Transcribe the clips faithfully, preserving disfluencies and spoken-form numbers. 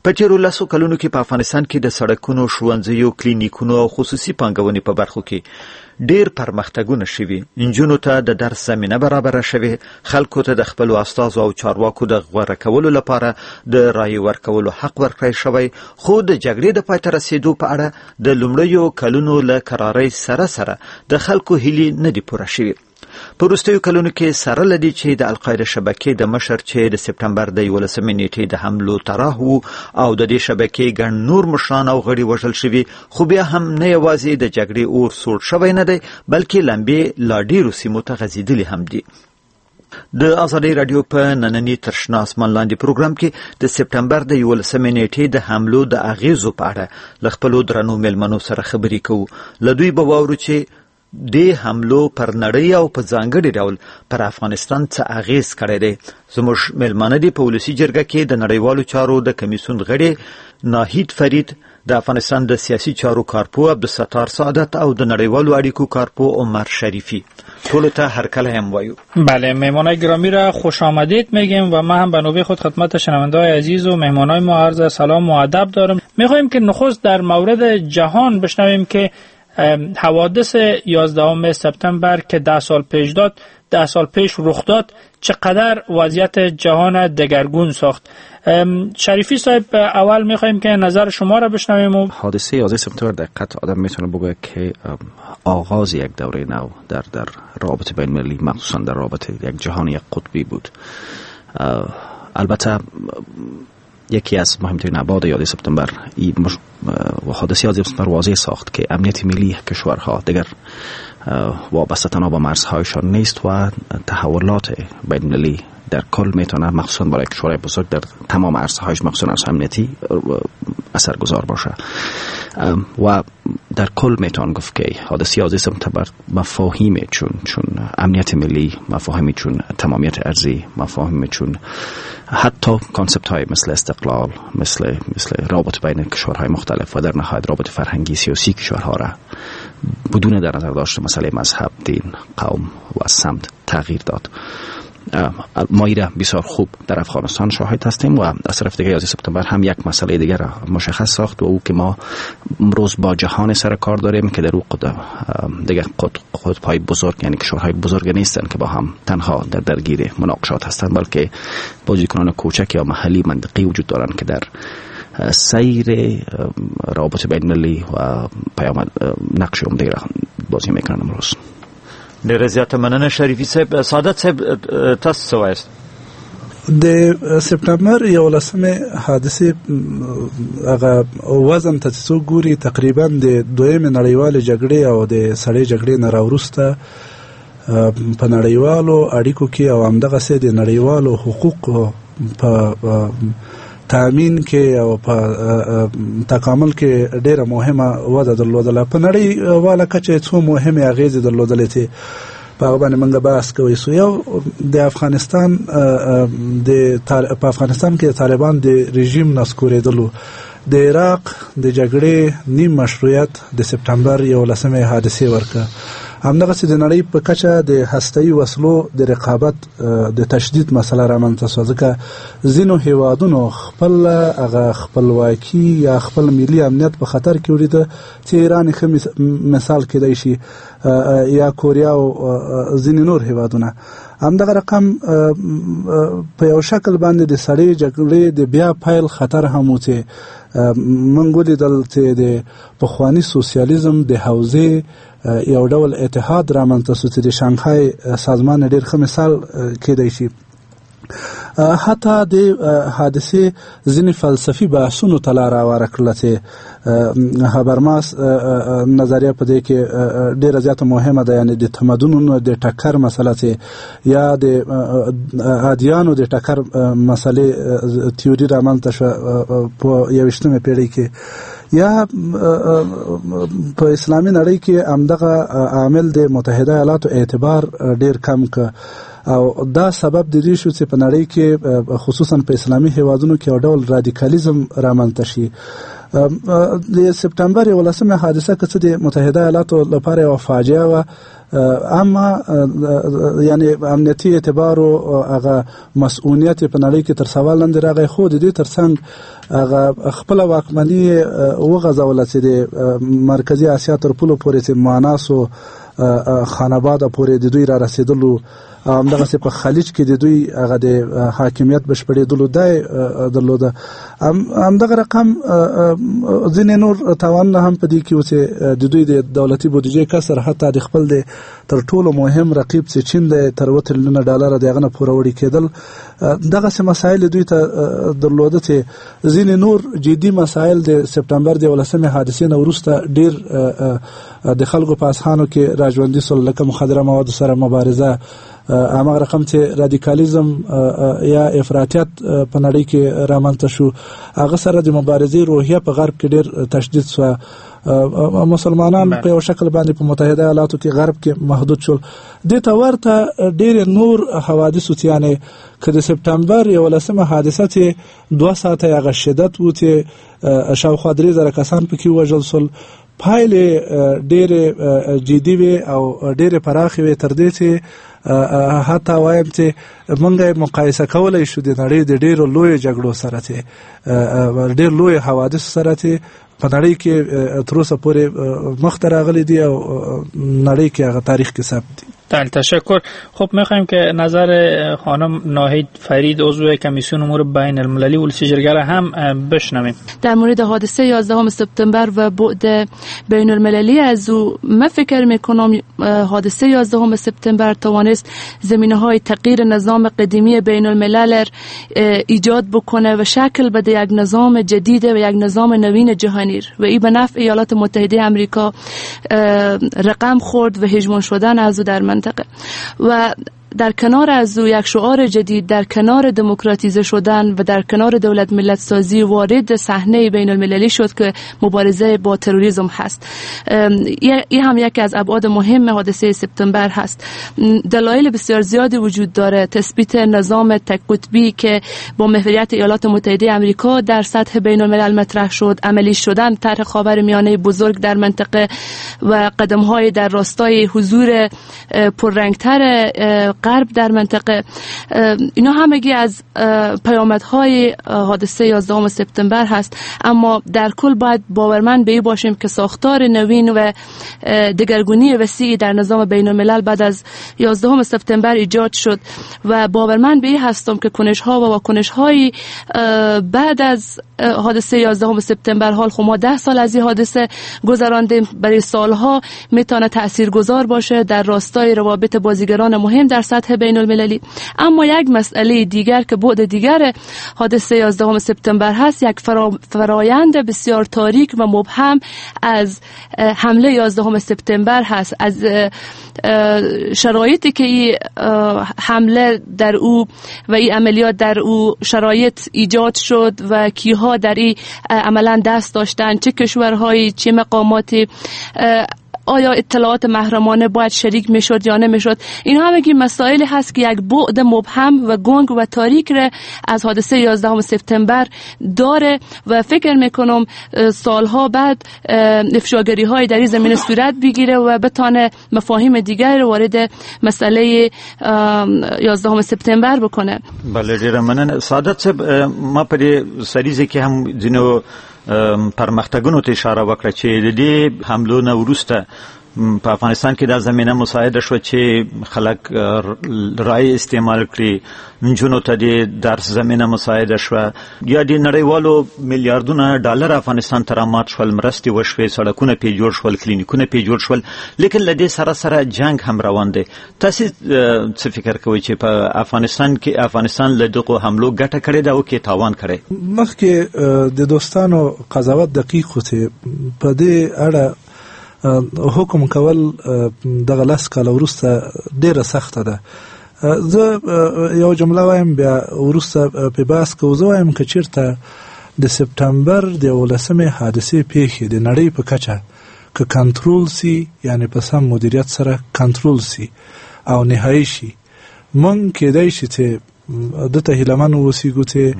په تیرو لسو کلونو کې په افغانستان کې د سړکونو، ښوونځیو، کلینیکونو او خصوصي پانګونې په برخو کې ډیر پرمختګونه شوي. نجونو ته د درس زمینه برابره شوې، خلکو ته د خپلو استازو او چارواکو د غوره کولو لپاره د رایې ورکولو حق ورکړی شوی. خو د جګړې د پای ته رسېدو په اړه د لومړیو کلونو له کرارۍ سره سره د خلکو هیلې نه دي پوره شوي. په وروستیو کلونو کې سره له دې چې د القاعده شبکې د مشر چې د سپټمبر د یولسمې نیټې د حملو طرح وو او د دې شبکې ګڼ نور مشران او غړي وژل شوي، خو بیا هم نه یوازې د جګړې اور سوړ شوی نه دی، بلکې لمبې لا ډېرو سیمو ته غځېدلې هم دي. د ازادۍ راډیو په ننني تر شنه اسمان لاندې پروګرام کې د سپټمبر د یولسمې نیټې د حملو د اغیزو په اړه له خپلو درنو مېلمنو سره خبرې کوو. له دوی به واورو چې د حملو پر نړۍ او په ځانګړي ډول پر افغانستان څه اغیز کړی دی. زموږ مېلمانه دي په ولسي جرګه کې د نړیوالو چارو د کمیسیون غړي ناهید فرید، د افغانستان د سیاسی چارو کارپو عبدالستار سعادت او د نړیوالو اړیکو کارپو عمر شریفی. ټولو ته هرکله هم وایو. بله، مهمانای گرامی را خوش آمدید میگیم و ما هم به نوبه خود خدمت شنونده‌های عزیز و مهمانای ما عرض سلام و ادب دارم. میخوایم که نخست در مورد جهان بشنویم که حوادث یازدهم سپتامبر که ده سال پیش داد ده سال پیش رخ داد چقدر وضعیت جهان دگرگون ساخت. شریفی صاحب، اول میخوایم که نظر شما را بشنویم. و حادثه یازده سپتامبر دقیقاً آدم میتونه بگه که آغاز یک دوره نو در در رابطه بین المللی، مخصوصا در رابطه یک جهان یک قطبی بود. البته یکی از مهمترین ابعاد یازده سپتامبر و حادثه یازده سپتامبر واضح ساخت که امنیت ملی کشورها دیگر وابسته تنها به مرزهایشان نیست و تحولات بین المللی در کل میتونه مخصوصا برای کشورهای بزرگ در تمام عرصه‌هایش مخصوصا عرصه امنیتی اثرگذار باشه. و در کل میتونه گفت که حادثه یازده سپتامبر مفاهیم چون چون امنیت ملی، مفاهیم چون تمامیت ارضی، مفاهیم چون حتی کانسپت های مثل استقلال، مثل مثل رابطه بین کشورهای مختلف و در نهایت رابطه فرهنگی سیاسی کشورها را بدون در نظر داشت مسئله مذهب، دین، قوم و سمت تغییر داد. ما ایره بسیار خوب در افغانستان شاهد هستیم و از طرف دیگه یازده سپتامبر هم یک مسئله دیگر را مشخص ساخت و او که ما امروز با جهان سر کار داریم که در او دیگه قطب‌های بزرگ، یعنی کشورهای بزرگ نیستن که با هم تنها در درگیر مناقشات هستند، بلکه بازیکنان کوچک یا محلی منطقی وجود دارند که در سیر رابطه بین المللی و پیام نقش عمده را بازی میکنند امروز. ډېره زیاته مننه شریفي صاحب. سعادت صاحب، تاسو څه وایاست؟ د سپټمبر یولسمې حادثې هغه وزن ته څوک ګوري تقریبا د دویمې نړیوالې جګړې او د سړې جګړې نه راوروسته په نړیوالو اړیکو کې او همدغسې د نړیوالو حقوقو په تامین کې او په تکامل کې ډېره مهمه وده درلودله. په نړیواله کچه څو مهمې اغېزې درلودلې چې په هغه باندې موږ بحث کوی سو. یو د افغانستان د په افغانستان کې د طالبان د رژیم نسکورېدلو، د عراق د جګړې نیم مشروعیت د سپټمبر یولسمې حادثې ورکه، همدغسې د نړۍ په کچه د هسته‌ایي وسلو د رقابت د تشدید مسله رامنځته شوه، ځکه ځینو هیوادونو خپل هغه خپلواکي یا خپل ملي امنیت په خطر کې ولیده، چې ایران ښه مثال کېدی شي، یا کوریا او ځینې نور هیوادونه. همدغه رقم په یو شکل باندې د سړې جګړې د بیا پیل خطر هم و چې موږ ولیدل چې د پخواني سوسیالیزم د حوزې یو ډول اتحاد رامنځته شو چې د شانګهای سازمان ډېر ښه مثال کېدی شي. حتی د حادثې ځینې فلسفي بحثونو ته لاره هواره کړله چې هابرماس نظریه په دې کې ډېره زیاته مهمه ده، یعنې د تمدنونو د ټکر مسله چې یا د ادیانو د ټکر مسلې تیوري رامنځته شوه په یویشتمه پیړۍ کې، یا په اسلامي نړۍ کې همدغه عامل د متحده ایالاتو اعتبار ډېر کم که، او دا سبب د دې شو چې په نړۍ کې خصوصا په اسلامي هیوادونو کې یو ډول رادیکالیزم رامنځته شي. د سپتامبر یولسمه حادثه که څه د متحده ایالاتو لپاره یوه فاجعه وه، اما یعنی امنیتي اعتبار او هغه مسؤلیت په نړۍ کې تر سوال لاندې راغی، خو د دې ترڅنګ هغه خپل واکمني وغځوله چې د مرکزي اسیا تر پولو پورې چې ماناسو خاناباد پورې د دوی را رسیدلو، همدغسې په خلیج کې د دوی هغه د حاکمیت بشپړېدلو دی درلوده. همدغه رقم ځینې نور تاوانونه هم په دې کې و چې د دوی د دولتي بودیجې کسر حتی د خپل د تر ټولو مهم رقیب چې چین دی تر اووه تریلیونه ډالره د هغه نه پوروړي کېدل. دغسې مسایل دوی ته درلوده چې ځینې نور جدي مسایل د سپتمبر د یولسمې حادثې نه وروسته ډېر د خلکو په اذهانو کې راژوندي سول، لکه مخدره موادو سره مبارزه، هماغه رقم چې رادیکالیزم یا افراطیت په نړۍ کې رامنځته شو، هغه سره د مبارزې روحیه په غرب کې ډېر تشدید شو. مسلمانان په یو شکل باندې په متحده ایالاتو کې غرب کې محدود شول. دې ته ورته ډېر نور حوادثو چې یعنې که د سپتمبر یولسمه حادثه چې دوه ساعته هغه شدت و چې شاوخوا درې زره کسان پکې ووژل سول، پایلې ډېرې جدي وې او ډېرې پراخې وې، تر دې چې حتی وایم چې موږ مقایسه کولی شو د نړۍ د ډېرو لویو جګړو سره چې ډېر لویو حوادثو سره چې په نړۍ کې تر اوسه پورې مخته راغلي دي او نړۍ کې هغه تاریخ کې ثبت دي. تشکر. خب میخوایم که نظر خانم ناهید فرید عضو کمیسیون امور بین المللی ولسی جرگه هم بشنویم در مورد حادثه یازدهم سپتامبر و بعد بین المللی از او. من فکر میکنم حادثه یازدهم سپتامبر توانست زمینه های تغییر نظام قدیمی بین الملل ایجاد بکنه و شکل بده یک نظام جدید و یک نظام نوین جهانی و این به نفع ایالات متحده آمریکا رقم خورد و هژمون شدن از او در منطقه و در کنار از او یک شعار جدید در کنار دموکراتیزه شدن و در کنار دولت ملت سازی وارد صحنه بین المللی شد که مبارزه با تروریسم هست. این هم یکی از ابعاد مهم حادثه سپتامبر هست. دلایل بسیار زیادی وجود داره. تثبیت نظام تک قطبی که با محوریت ایالات متحده آمریکا در سطح بین الملل مطرح شد، عملی شدن طرح خاورمیانه بزرگ در منطقه و قدم‌های در راستای حضور پررنگتر غرب در منطقه، اینا همگی از پیامدهای حادثه یازدهم سپتامبر هست. اما در کل باید باورمند به این باشیم که ساختار نوین و دگرگونی وسیعی در نظام بین الملل بعد از یازدهم سپتامبر ایجاد شد و باورمند به این هستم که کنش‌ها و واکنش‌های بعد از حادثه یازدهم سپتامبر، حال خب ما ده سال از این حادثه گذراندیم، برای سالها میتونه تاثیرگذار باشه در راستای روابط بازیگران مهم در سطح بین المللی. اما یک مسئله دیگر که بعد دیگر حادثه یازدهم سپتامبر هست، یک فرایند بسیار تاریک و مبهم از حمله یازدهم سپتامبر هست، از شرایطی که این حمله در او و این عملیات در او شرایط ایجاد شد و کیها در این عملا دست داشتن، چه کشورهایی، چه مقاماتی، آیا اطلاعات محرمانه باید شریک میشد یا نمیشد. این همگی مسائلی هست که یک بعد مبهم و گنگ و تاریک را از حادثه یازدهم سپتامبر داره و فکر میکنم سالها بعد افشاگری های در این زمینه صورت بگیره و بتانه مفاهیم دیگر رو وارد مسئله یازدهم سپتامبر بکنه. بله ډیره مننه. سعادت صاحب، ما په دې سریزه کې هم ځینو پرمختګونو ته اشاره وکړه چې د دې حملو نه وروسته په افغانستان کې دا زمینه مساعده شو چې خلک رای استعمال کړي، نجونو ته د درس زمینه مساعده شو، یا د نړیوالو میلیارډونه ډالر افغانستان ته رامات شول، مرستې وشوې، سړکونه پې جوړ شول، کلینیکونه پې جوړ شول، لیکن له دې سره سره جنگ هم روان دی. تاسې څه فکر کوئ چې په افغانستان کې افغانستان له دغو حملو ګټه کړې ده او کې تاوان کړی؟ مخکې د دوستانو قضاوت دقیق و چې په دې اړه حکم کول دغه لس کاله وروسته ډیره سخته ده. زه یو جمله وایم بیا وروسته په بحث کې زه وایم که چیرته د سپتامبر د یولسمې حادثې پیښې د نړۍ په کچه که کنټرول سي، یعنی په سم مدیریت سره کنټرول سي او نهایي شي، موږ کېدای شي چې دته هیلهمن واوسیږو چې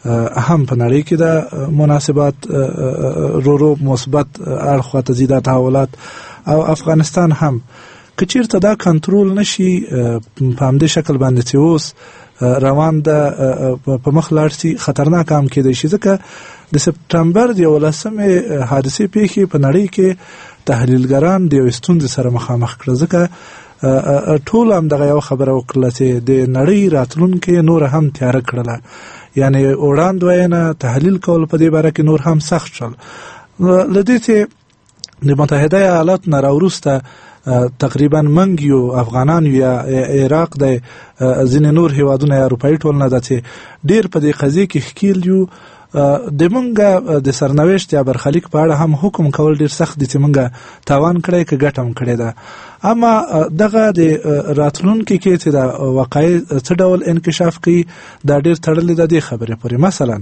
هم په نړۍ کې د مناسبات رو رو مثبت اړخ ته زیاده تحولات او افغانستان هم که چیرته دا کنټرول نشي په همدې شکل باندې چې اوس روان د په مخ لاړ شي خطرناک هم کېدای شي ځکه د سپتمبر د یولسمې حادثې پیښې په نړۍ کې تحلیلګران د یو ستونزې سره مخامخ کړه ځکه ټول هم دغه یو خبره وکړه چې د نړۍ راتلونکې نور هم تیاره کړله یعنی وړاندوینه تحلیل کول په دې باره کې نور هم سخت شول له دې چې د متحده ایالاتو نه راوروسته تقریبا منګ یو افغانان یا عراق د ځینې نور هیوادونه اروپایي ټولنه ده چې ډېر په دې قضیې کې ښکیل یو د مونږه د سرنوشت یا برخلیک په اړه هم حکم کول ډیر سخت دي چې مونږه تاوان کړی که ګټه هم کړې ده اما دغه د راتلونکي کې چې د واقعي څه ډول انکشاف کوي دا ډیر تړلی ده دې خبرې پورې مثلا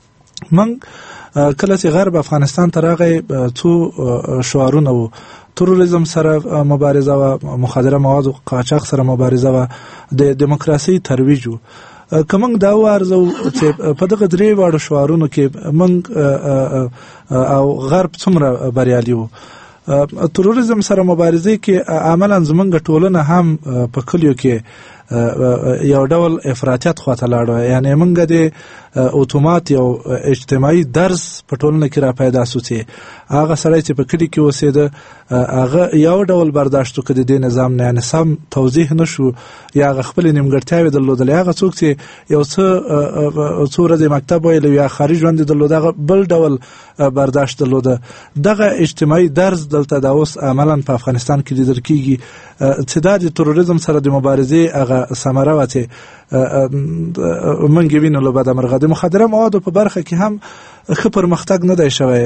مونږ کله چې غرب افغانستان ته راغی څو شعارونه وو تروریزم سره مبارزه و مخدره مواد او قاچاق سره مبارزه و د دیموکراسي ترویج و کومنګ دا وارزو چې په دغه درې واړو شعارونو کې منګ او غرب څومره بریالي وو تروریزم سره مبارزه کې عملاً زمونږ ټولنه هم په کلیو کې یو ډول افراطیت خواته لاړو یعنی موږ د اتومات یو اجتماعي درس په ټولنه کې را پیدا شو چې هغه سړی چې په کلی کې اوسېده هغه یو ډول برداشت وکړي د نظام نه یعنی سم توضیح نشو یا هغه خپل نیمګړتیاوې درلودلې هغه څوک چې یو څه څو ورځې مکتب ویل یا خارج ژوند درلود هغه بل ډول برداشت درلوده دغه اجتماعي درس دلته د اوس عملاً په افغانستان کې لیدل کیږي چې دا د تروریزم سره د مبارزې هغه ثمره و چې منګ وینو له بده مرغه د مخدره موادو په برخه کې هم ښه پرمختګ نه دی شوی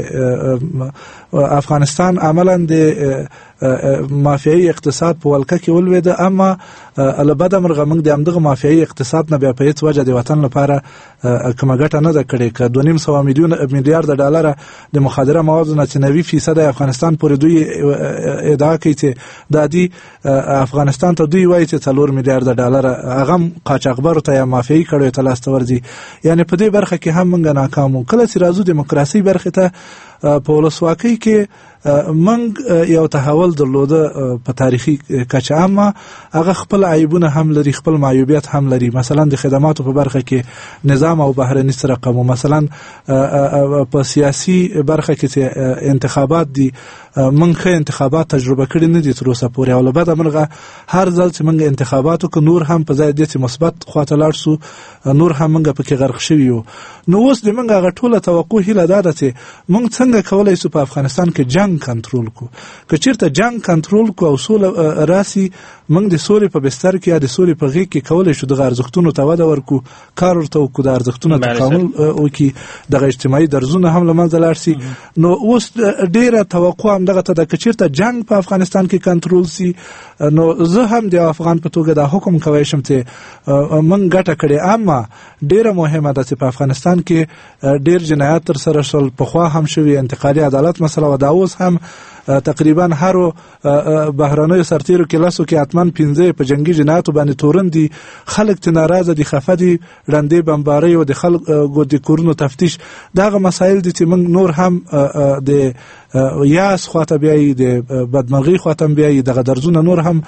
افغانستان عملاً د مافیایي اقتصاد په ولکه کې ولوېده اما له بده مرغه موږ د همدغه مافیایي اقتصاد نه بیا په هېڅ وجه د وطن لپاره کومه ګټه نه ده کړې که دوه نیم سوه میلیون میلیارده ډالره د مخدره موادو نه چې نوي فیصده افغانستان پورې دوی ادعا کوي چې دا دي افغانستان ته دوی وایي چې څلور میلیارده ډالره هغه هم قاچاقبرو ته یا مافیایي کړیو ته لاسته ورځي یعنی په دې برخه کې هم موږ ناکام وو کله چې راځو دیموکراسي برخې ته په ولسواکۍ کې منګ یو تحول درلوده په تاریخي کچه اما هغه خپل عیبونه هم لري خپل معیوبیت هم لري مثلا د خدماتو په برخه کې نظام او بهرني رقم مثلا په سیاسي برخه کې چې انتخابات دي منګ ښه انتخابات تجربه کړي نه دي تر اوسه پورې او له بده مرغه هر ځل چې منګ انتخاباتو کې نور هم په ځای د چې مثبت خواته لاړ سو نور هم منګ پکې غرق شوی یو نو اوس د منګ هغه ټوله توقع هیله ده چې منګ څنګه کولای سو په افغانستان کې جنگ کنټرول کو که چیرته جنگ کنټرول کو او سوله راسي موږ د سولې په بستر کې یا د سولې په غېږ کې کولای شو د ارزښتونو ته وده ورکو کار ورته وکړو د ارزښتونو تکامل وکړي دغه اجتماعي درزونه هم له منځه لاړ شي نو اوس ډیره توقع هم دغه ته ده که چیرته جنگ په افغانستان کې کنټرول سي نو زه هم د افغان په توګه دا حکم کوی شم چې موږ ګټه کړې اما ډیره مهمه ده چې په افغانستان کې ډیر جنایات تر سره شول پخوا هم شوي انتقالي عدالت مسله و دا اوس هم تقریبا هر بهرانه سرتیرو کې لاسو کې اتمن پنځه په جنگي جنایاتو باندې تورن دي خلک ته ناراضه دي خفه دي لاندې بمباري او د خلکو د کورونو تفتیش دغه مسایل دي چې موږ نور هم د یاس خواته بیاي د بدمرغي خواته بیاي دغه درزونه نور هم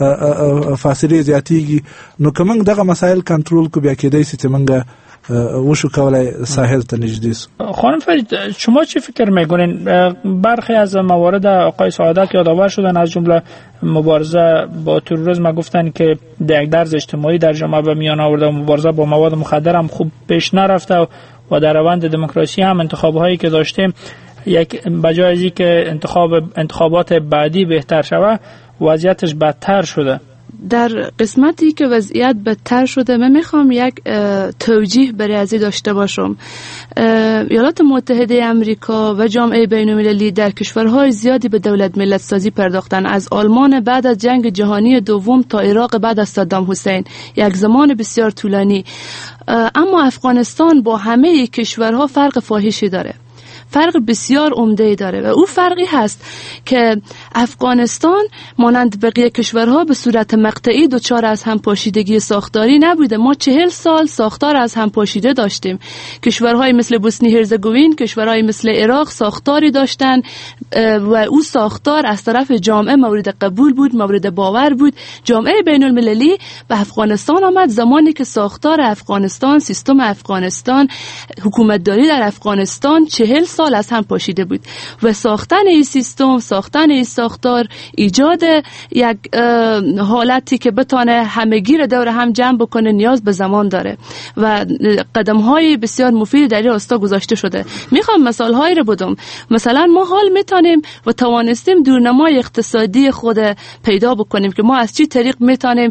فاصله زیاتېږي نو کوم دغه مسایل کنټرول کو بیا کېدای شي چې موږ وشو کولای ساحل ته نږدې سو خانم فرید شما چی فکر میکنین برخی از موارد آقای سعادت یادآور شدن از جمله مبارزه با تروریسم گفتن که یک درز اجتماعی در جامعه به میان آورده و مبارزه با مواد مخدر هم خوب پیش نرفته و در روند دموکراسی هم انتخاب‌هایی که داشتیم یک بجای از اینکه انتخاب انتخابات بعدی بهتر شود وضعیتش بدتر شده در قسمتی که وضعیت بدتر شده من میخوام یک توجیه برای ازی داشته باشم ایالات متحده امریکا و جامعه بین‌المللی در کشورهای زیادی به دولت ملت سازی پرداختن از آلمان بعد از جنگ جهانی دوم تا عراق بعد از صدام حسین یک زمان بسیار طولانی اما افغانستان با همه کشورها فرق فاحشی داره فرق بسیار عمده داره و او فرقی هست که افغانستان مانند بقیه کشورها به صورت مقطعی دچار از هم پاشیدگی ساختاری نبوده. ما چهل سال ساختار از هم پاشیده داشتیم. کشورهای مثل بوسنی هرزگوین، کشورهای مثل عراق ساختاری داشتن و او ساختار از طرف جامعه مورد قبول بود، مورد باور بود. جامعه بین المللی به افغانستان آمد زمانی که ساختار افغانستان، سیستم افغانستان، حکومتداری در افغانستان چهل سال از هم پاشیده بود و ساختن این سیستم، ساختن این ساختار، ایجاد یک حالتی که بتانه همگی رو دور هم جمع بکنه نیاز به زمان داره و قدم‌های بسیار مفید در این راستا گذاشته شده. میخوام مثال‌هایی رو بدم. مثلا ما حال میتونیم و توانستیم دورنمای اقتصادی خود پیدا بکنیم که ما از چی طریق میتونیم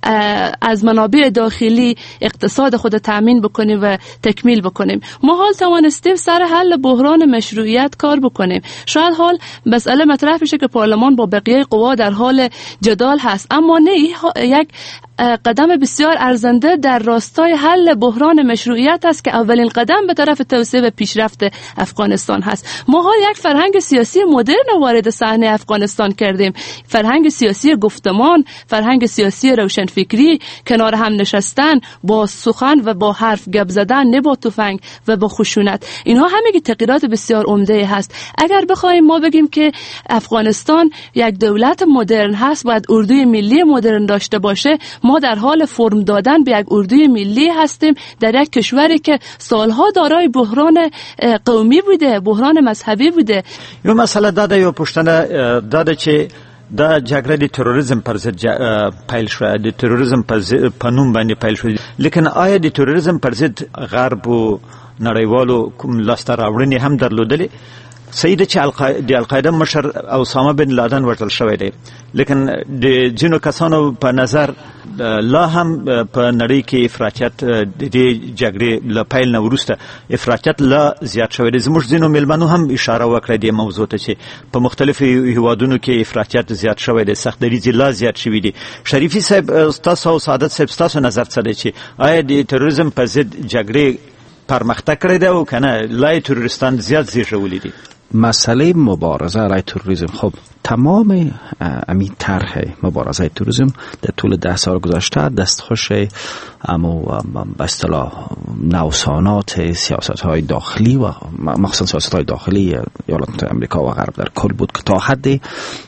از منابع داخلی اقتصاد خود تامین بکنیم و تکمیل بکنیم. ما حال توانستیم سر حل بحران مشروعیت کار بکنیم. شاید حال مسئله مطرح بشه که پارلمان با بقیه قوا در حال جدال هست، اما نه، یک قدم بسیار ارزنده در راستای حل بحران مشروعیت است که اولین قدم به طرف توسعه و پیشرفت افغانستان هست. ما ها یک فرهنگ سیاسی مدرن وارد صحنه افغانستان کردیم، فرهنگ سیاسی گفتمان، فرهنگ سیاسی روشنفکری، کنار هم نشستن، با سخن و با حرف گپ زدن، نه با تفنگ و با خشونت. اینها همگی تغییرات بسیار عمده هست. اگر بخوایم ما بگیم که افغانستان یک دولت مدرن هست، باید اردوی ملی مدرن داشته باشه، ما در حال فرم دادن به یک اردوی ملی هستیم در یک کشوری که سالها دارای بحران قومی بوده، بحران مذهبی بوده. یو مسئله داده یو پشتنه داده چه دا جګړه د تروریزم پر ضد پیل شوه، د تروریزم په نوم باندې پیل شوه. لیکن آیا د تروریزم پر ضد غرب او نړیوالو کوم لاسته راوړنې هم درلودلې؟ صحیح ده چې د القاعده مشر اسامه بن لادن ورتل شوی دی، لیکن د ځینو کسانو په نظر لا هم په نړۍ کې افراطیت د جګړې له پیل نه وروسته افراطیت لا زیات شوی دی. زموږ ځینو میلمنو هم اشاره وکړه دې موضوع ته چې په مختلفو هیوادونو کې افراطیت زیات شوی دی، سخت دریځي لا زیات شوی دی. شریفي صاحب تاسو او سعادت صاحب تاسو نظر څه دی چې آیا د تروریزم په ضد جګړې پرمختګ کړی دی او کنه لا تروریستان زیات زیږولي دي؟ مسئله مبارزه علیه تروریسم، خب تمام امی طرح مبارزه تروریسم در طول ده سال گذشته دستخوش اما به اصطلاح نوسانات سیاست های داخلی و مخصوصا سیاست های داخلی ایالات متحده آمریکا و غرب در کل بود که تا حد یک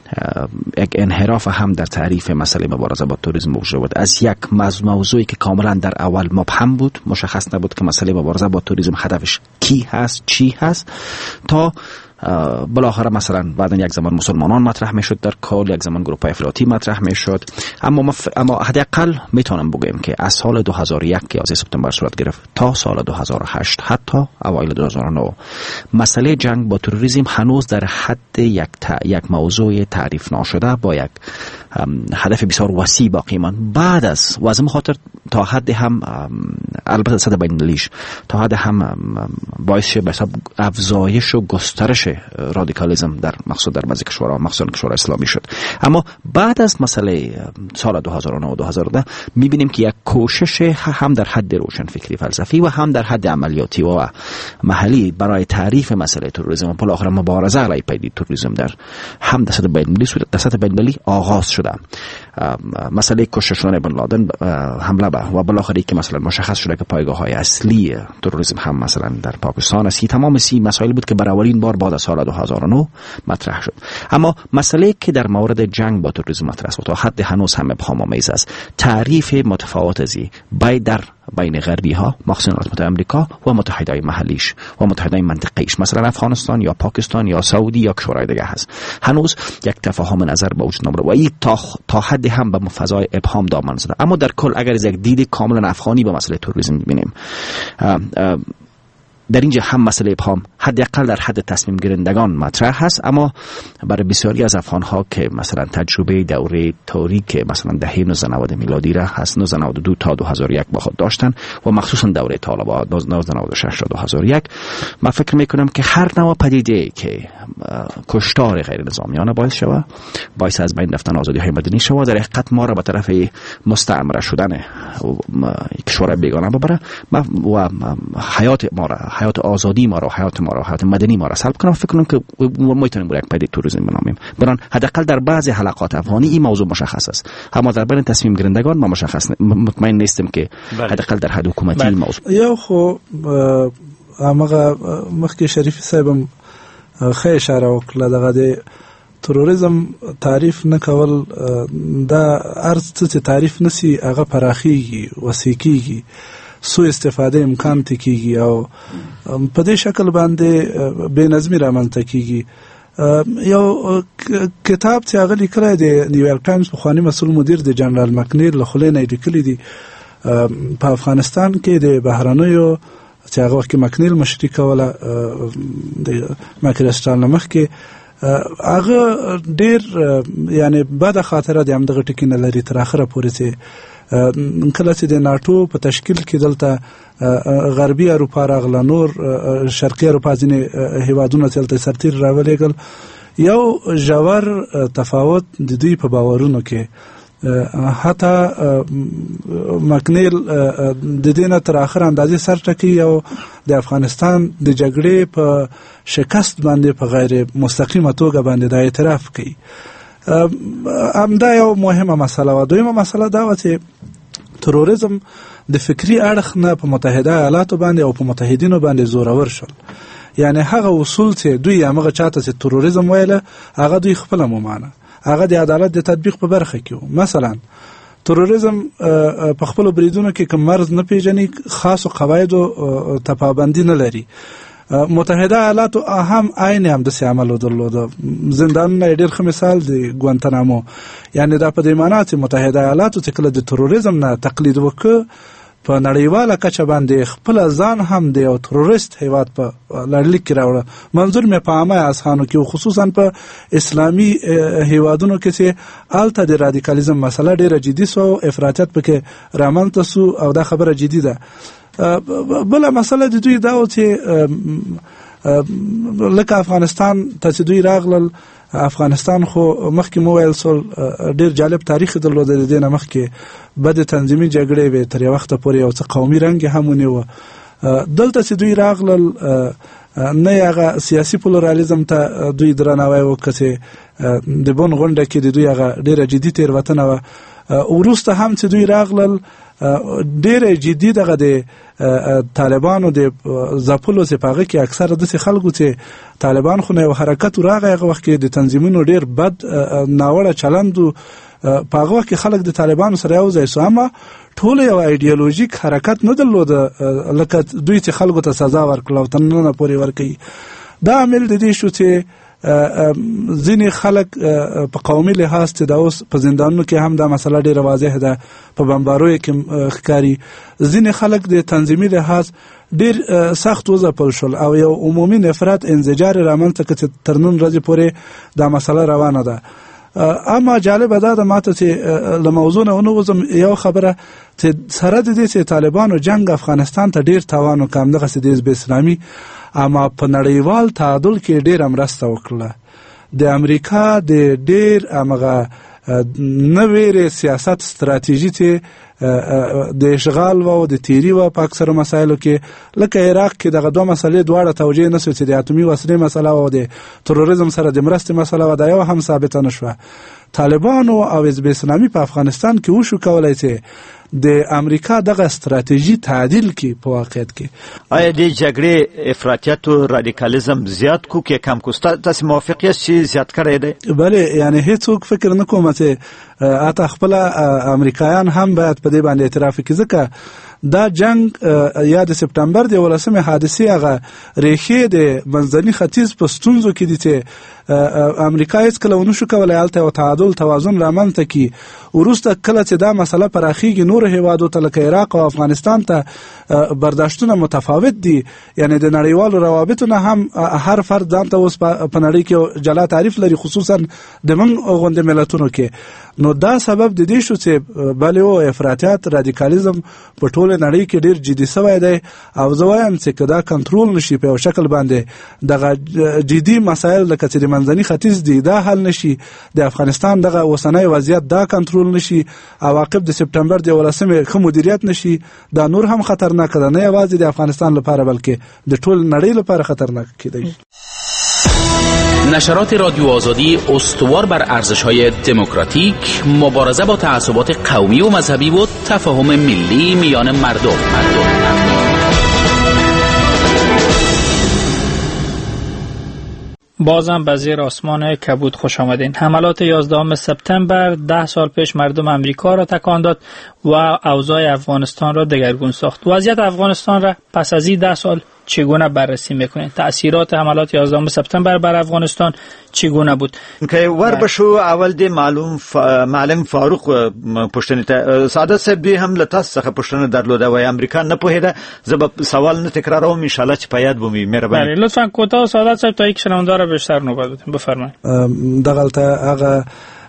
انحراف هم در تعریف مسئله مبارزه با تروریسم موجود بود. از یک موضوعی که کاملا در اول مبهم بود، مشخص نبود که مسئله مبارزه با تروریسم هدفش کی هست، چی هست، تا بالاخره مثلا بعد یک زمان مسلمانان مطرح میشد در کل، یک زمان گروه افراطی مطرح میشد. اما مف... اما حداقل میتونم بگم که از سال دو هزار و یک که از سپتامبر صورت گرفت تا سال دو هزار و هشت حتی اوایل دو هزار و نه مسئله جنگ با تروریسم هنوز در حد یک ت... یک موضوع تعریف نشده با یک هدف بسیار وسیع باقی ماند. بعد از و از این خاطر تا حد هم البته صد بین‌المللیش تا حد هم باعث شد به حساب افزایش و گسترش رادیکالیسم در مخصوص در بعضی کشورها، مخصوصا کشورهای اسلامی شد. اما بعد از مسئله سال دو هزار و نه و دو هزار و ده می‌بینیم که یک کوشش هم در حد روشنفکری فلسفی و هم در حد عملیاتی و محلی برای تعریف مسئله تروریسم و بالاخره مبارزه علیه پیدای تروریسم در هم در سطح بین‌المللی در سطح بین‌المللی آغاز شده. مسئله کشته شدن بن لادن حمله به و بالاخره که مثلا مشخص شده که پایگاه‌های اصلی تروریسم هم مثلا در پاکستان است. تمام سی مسائل بود که برای اولین بار بعد از سال دو هزار و نه مطرح شد. اما مسئله که در مورد جنگ با تروریسم مطرح شد تا حد هنوز هم ابهام‌آمیز است. تعریف متفاوت ازی بای در بین غربی ها مخصوصا ایالات متحده آمریکا و متحدای محلیش و متحدای منطقه‌ایش مثلا افغانستان یا پاکستان یا سعودی یا کشورهای دیگه هست. هنوز یک تفاهم نظر به وجود نمیاد و این تا تا حد هم به فضای ابهام دامن زده. اما در کل اگر از یک دید کاملا افغانی به مسئله تروریسم ببینیم، در اینجا هم مسئله ابهام حداقل در حد تصمیم گیرندگان مطرح هست، اما برای بسیاری از افغان ها که مثلا تجربه دوره تاریک مثلا دهه نوزده نود میلادی را هست، نوزده نود و دو تا دو هزار و یک با خود داشتن و مخصوصا دوره طالبان نوزده نود و شش تا دو هزار و یک، من فکر میکنم که هر نوع پدیده که کشتار غیر نظامیانه باعث شود، باعث از بین رفتن آزادی های مدنی شود، در حقیقت ما را به طرف مستعمره شدن کشور بیگانه ببره و حیات ما را حیات آزادی ما را، حیات ما را، حیات مدنی ما را سلب کنه. فکر کنم که ما میتونیم برای یک پدیده توریسم بنامیم. بران حداقل در بعضی حلقات افغانی این موضوع مشخص است، اما در بین تصمیم گیرندگان ما مشخص مطمئن نیستم که حداقل در حد حکومتی این موضوع. یا خو امغه مخکې شریف صاحب خې اشاره وکړه دغه د تروریزم تعریف نه کول دا ارز څه تعریف نسی هغه پراخیږي وسیکیږي سو استفاده امکان تکیږي او په دې شکل باندې بے نظمی رامنځته کیږي. یو کتاب چې هغه لیکلی دی نیویارک ټایمز پخوانی مسؤل مدیر دی جنرال مکنیل له خولې نه لیکلی دی په افغانستان کې د بهرنیو چې هغه وخت کې مکنیل مشري کوله د ماکرستان نه مخکې هغه ډیر یعنی بده خاطره د همدغه ټکي نه لري تر اخره پورې چې کله چې د ناتو په تشکیل کې دلته غربي اروپا راغله، نور شرقي اروپا ځینې هیوادونه چې دلته سرتیر راولېږل، یو ژور تفاوت د دوی په باورونو کې حتی مکنیل د دې نه تر اخره اندازې سر ټکي او د افغانستان د جګړې په شکست باندې په غیر مستقیمه توګه باندې دا اعتراف کوي. همدا یو مهمه مسله و. دویمه مسله دا و چې تروریزم د فکری اړخ نه په متحده ایالاتو باندې او په متحدینو باندې زورور شول. یعنی هغه اصول چې دوی هغه چاته چې تروریزم ویله هغه دوی خپل ممانه، هغه د عدالت د تطبیق په برخه کې و. مثلا تروریزم په خپل بریدونو کې کوم مرز نه پیژني، خاص قواعدو ته پابندي نه لري. متحده ایالاتو هم عین هم د عمل درلوده. زندانونه ډېر ښه مثال دی ګوانتانامو. یعنی دا په دې معنی چې متحده ایالاتو چې کله د تروریزم نه تقلید وکړ په نړیواله کچه باندې خپل ځان هم د یو تروریست هیواد په لړلیک کې راوړه. منظور مې په عامه اذهانو کې خصوصا په اسلامي هیوادونو کې چې هلته د رادیکالیزم مسله ډېره جدي سو، افراطیت پکې رامنځته سو او دا خبره جدي ده. بله مسله د دوی دا و چې لکه افغانستان ته چې دوی راغلل، افغانستان خو مخکې مو ویل سول ډیر جالب تاریخ درلوده. د دې نه مخکې بد تنظیمي جګړې وې تر یو وخته پورې، یو څه قومي رنګ هم ونیوه. دلته چې دوی راغلل نه هغه سیاسي پلورالیزم ته دوی درناوی وکړ چې د بن غونډه کې د دوی هغه ډیره جدي تېروتنه وه. وروسته هم چې دوی راغلل ډیره جدي دغه د طالبانو د ځپلو چې په هغه کې اکثره داسې خلکو چې طالبان خو نه یو حرکت راغی هغه وخت کې د تنظیمونو ډیر بد ناوړه چلند و. په هغه وخت کې خلک د طالبانو سره یو ځای سو، اما ټول یو ایډیالوژیک حرکت نه درلوده لکه دوی چې خلکو ته سزا ورکړه او تر ننه پورې ورکوي. دا عامل د دې شو چې ځینې خلک په قومي لحاظ چې دا اوس په زندانونو کې هم دا مسله ډېره واضح ده، په بمبارویو کې ښکاري. ځینې خلک د تنظیمي لحاظ ډېر سخت وځپل شول او یو عمومي نفرت انزجار رامنځته کړ چې تر نن ورځې پورې دا مسله روانه ده. اما جالبه دا ده ماته چې له موضوع نه ونوځم یو خبره چې سره د دې چې طالبانو جنگ افغانستان ته ډېر تاوان وکړ، همدغسې د حزب اسلامي اما په نړیوال تعادل کې ډېره مرسته وکړه. د امریکا د ډېر همغه نوې سیاست ستراتیژي چې د اشغال و د تیری و په اکثرو مسایلو کې، لکه عراق کې دغه دوه مسلې دواړه توجیه نه شوې چې د اتومي وسلې مسله او د تروریزم سره د مرستې مسله و، دا یو هم ثابته نه شوه. طالبانو او حزب اسلامي په افغانستان کې وشو کولای چې د امریکا دغه استراتیژي تعدیل کی په واقعیت کې. آیا د جګړې افراطیت او رادیکالیزم زیات کو کې کم کو؟ تاسو موافق یاست چې زیات کړی دی؟ بله، یعنی هیڅوک فکر نه کوم چې اته خپل امریکایان هم باید په دې باندې اعتراف وکړي، ځکه دا جنگ یا د سپتمبر د ولسمې حادثې هغه ریښې د منځني ختیځ په ستونزو کې دي چې امریکا هیڅ کله ونه شو کولی هلته یو تعادل توازن رامنځته کړي. وروسته کله چې دا مسله پراخیږي نورو هیوادو ته لکه عراق او افغانستان ته برداشتونه متفاوت دي، یعنی د نړیوالو روابطو نه هم هر فرد ځان ته اوس په نړۍ کې جلا تعریف لري، خصوصا د موږ غوندې ملتونو کې. نو دا سبب د دې شو چې بلې و افراطیت رادیکالیزم په ټول ټول نړۍ کې ډیر جدي سوی دی او زه وایم چې کدا کنټرول نشي په شکل باندې دغه جدي مسایل لکه چې د منځني ختیځ دي دا حل نشي، د افغانستان دغه اوسنۍ وضعیت دا کنټرول نشي، عواقب د سپټمبر د ولسمې ښه مدیریت نشي، دا نور هم خطرناک ده، نه یوازې د افغانستان لپاره بلکې د ټول نړۍ لپاره خطرناک کیدای. نشرات رادیو آزادی استوار بر ارزش‌های دموکراتیک، مبارزه با تعصبات قومی و مذهبی و تفاهم ملی میان مردم. مردم. بازم به زیر آسمان کبود خوش آمدین. حملات یازدهم سپتامبر ده سال پیش مردم امریکا را تکان داد و اوضاع افغانستان را دگرگون ساخت. وضعیت افغانستان را پس از این ده سال چگونه بررسی میکنین؟ تأثیرات حملات یازدهم سپتامبر بر افغانستان چگونه بود؟ که ور بشو اول دی معلوم ف... معلم فاروق پښتنې ته ساده صاحب دی هم لتاس څخه پښتنه درلوده و امریکا نه پوهیده. زب سوال نه تکراروم ان شاء الله چې پياد بومي. مهرباني. بله لطفا کوتاه ساده صاحب تا یک شنونده بیشتر نوبت بدین. بفرمایید. دغلته هغه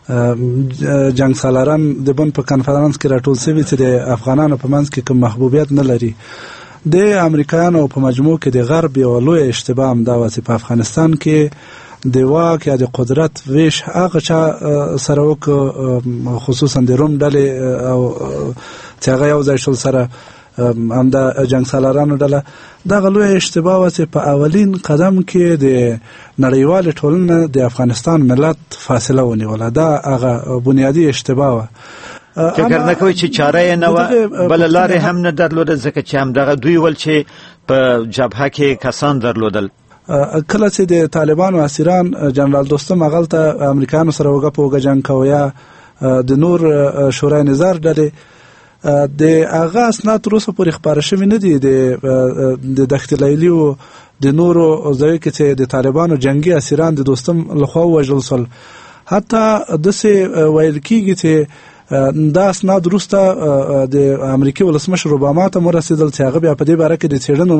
جنگ سالاران د بن په کانفرنس کې راټول شوی چې د افغانانو په منځ کې کوم محبوبیت نه لري. د امریکایانو په مجموع کې د غرب یو لوی اشتباه هم دا و چې په افغانستان کې د واک یا د قدرت ویش هغه چا سره وک خصوصا د روم ډلې او چې هغه یو ځای شول سره هم د جنگ سالارانو ډله دغه لوی اشتباه و چې په اولین قدم کې د نړیوال ټولنې د افغانستان ملت فاصله ونیوله. دا هغه بنیادی اشتباه و. فکر نه کوي چې چاره نه و بل لارې هم نه درلوده ځکه چې هم دغه دوی ول چې په جبهه کې کسان درلودل. کله چې د طالبانو اسیران جنرال دوستم هغلته امریکایانو سره وګه په وګه جنگ کویا د نور شورای نظر ډلې د هغه اسناد روسه پورې خبره شوی نه دي. د دښت لیلی او د نورو ځای کې چې د طالبانو جنگي اسیران د دوستم لخوا وژل شول. حتی د څه ویل کیږي چې دا اسناد روسته د امریکای ولسمشر اوباما ته مرسیدل چې هغه بیا په دې باره کې د څېړنو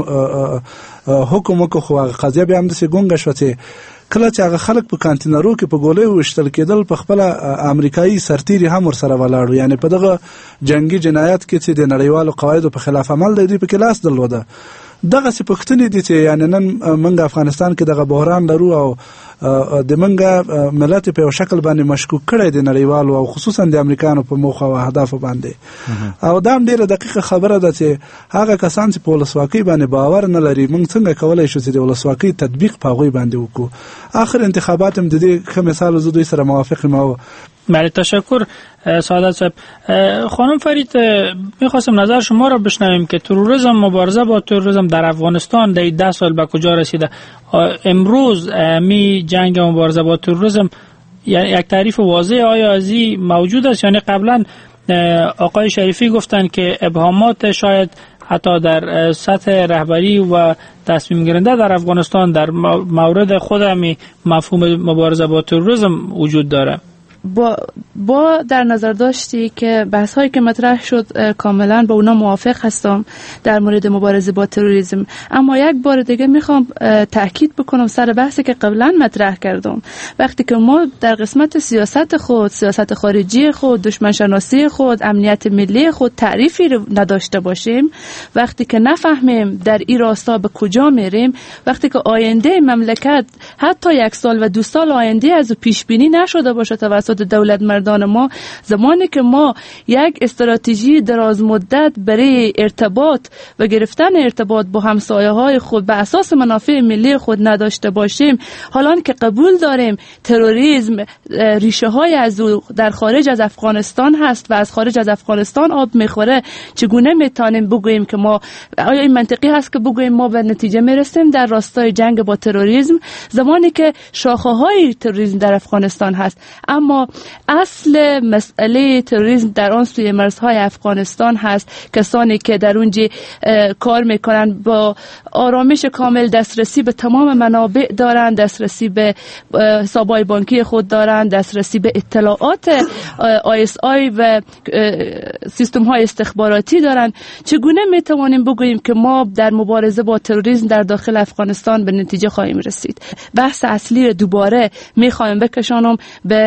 حکم وکړ، خو هغه قضیه بیا هم داسې ګونګه شوه چې کله چې هغه خلک په کانتینرو کې په ګولۍ وویشتل کېدل په خپله امریکایي سرتیري هم ورسره ولاړ، یعنې په دغه جنګي جنایت کې چې د نړیوالو قواعدو په خلاف عمل دی دوی پکې لاس درلوده. دغسې پوښتنې دي چې یعنې نن موږ افغانستان کې دغه بحران لرو او د منګه ملت په شکل باندې مشکوک کړی د نړیوالو او خصوصا د امریکانو په موخه او اهداف باندې. او دا هم ډیره دقیقه خبره ده چې هغه کسان چې په ولسواکۍ باندې باور نه لري موږ څنګه کولای شو چې د ولسواکۍ تطبیق په هغوی باندې وکړو. آخر انتخابات هم د دې ښه مثال زه دوی سره موافق یم. بله تشکر سعادت صاحب. خانم فرید میخواستم نظر شما را بشنویم که تروریسم، مبارزه با تروریسم در افغانستان در ده سال به کجا رسیده؟ امروز می جنگ مبارزه با تروریسم یعنی یک تعریف واضح آیا از این موجود است؟ یعنی قبلا آقای شریفی گفتن که ابهامات شاید حتی در سطح رهبری و تصمیم گیرنده در افغانستان در مورد خود همی مفهوم مبارزه با تروریسم وجود داره. با با در نظر داشتی که بحث هایی که مطرح شد کاملا با اونا موافق هستم در مورد مبارزه با تروریسم، اما یک بار دیگه میخوام تاکید بکنم سر بحثی که قبلا مطرح کردم. وقتی که ما در قسمت سیاست خود، سیاست خارجی خود، دشمن شناسی خود، امنیت ملی خود تعریفی رو نداشته باشیم، وقتی که نفهمیم در این راستا به کجا میریم، وقتی که آینده مملکت حتی یک سال و دو سال آینده از پیش بینی نشده باشه توسط دولت مردان ما، زمانی که ما یک استراتژی دراز مدت برای ارتباط و گرفتن ارتباط با همسایه های خود به اساس منافع ملی خود نداشته باشیم، حالان که قبول داریم تروریسم ریشه های از او در خارج از افغانستان هست و از خارج از افغانستان آب میخوره، چگونه میتونیم بگوییم که ما آیا این منطقی هست که بگوییم ما به نتیجه میرسیم در راستای جنگ با تروریسم زمانی که شاخه های تروریسم در افغانستان هست؟ اما اصل مسئله تروریسم در آن سوی مرزهای افغانستان هست. کسانی که در اونجا کار میکنن با آرامش کامل دسترسی به تمام منابع دارن، دسترسی به حسابهای بانکی خود دارن، دسترسی به اطلاعات آی اس آی و سیستم های استخباراتی دارن. چگونه میتوانیم بگوییم که ما در مبارزه با تروریسم در داخل افغانستان به نتیجه خواهیم رسید؟ بحث اصلی رو دوباره میخوایم بکشانم به توان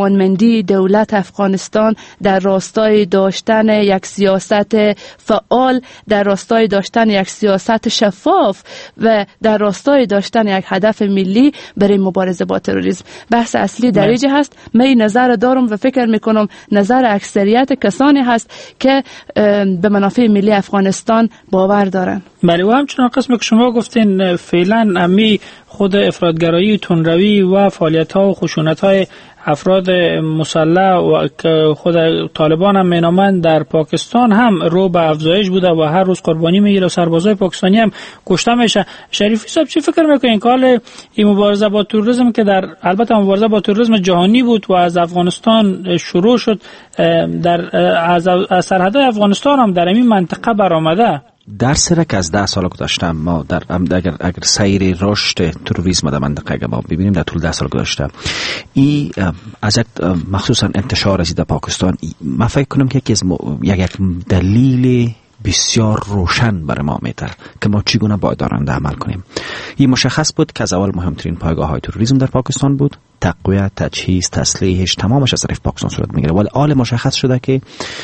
توانمندی دولت افغانستان در راستای داشتن یک سیاست فعال، در راستای داشتن یک سیاست شفاف و در راستای داشتن یک هدف ملی برای مبارزه با تروریسم. بحث اصلی در اینجا هست. من نظر دارم و فکر میکنم نظر اکثریت کسانی هست که به منافع ملی افغانستان باور دارن. بله، و همچنان قسمی که شما گفتین فعلا امی خود افراطگرایی، تندروی و فعالیت‌ها و خشونت‌های افراد مسلح و خود طالبان هم مینامند در پاکستان هم رو به افزایش بوده و هر روز قربانی میگیره و سربازای پاکستانی هم کشته میشه. شریفی صاحب چی فکر میکنین که حال این مبارزه با تروریسم که در البته مبارزه با تروریسم جهانی بود و از افغانستان شروع شد، در از سرحدهای افغانستان هم در این منطقه برآمده؟ در سر که از ده سال گذشته ما در اگر اگر سیر رشد تروریسم در منطقه اگر ما ببینیم در طول ده سال گذشته این از مخصوصا انتشار از در پاکستان، من فکر کنم که یکی از یک دلیل بسیار روشن برای ما میده که ما چگونه باید دارنده عمل کنیم. این مشخص بود که از اول مهمترین پایگاه های تروریسم در پاکستان بود، تقویت، تجهیز، تسلیحش تمامش از طرف پاکستان صورت میگیره. ولی حال مشخص شده که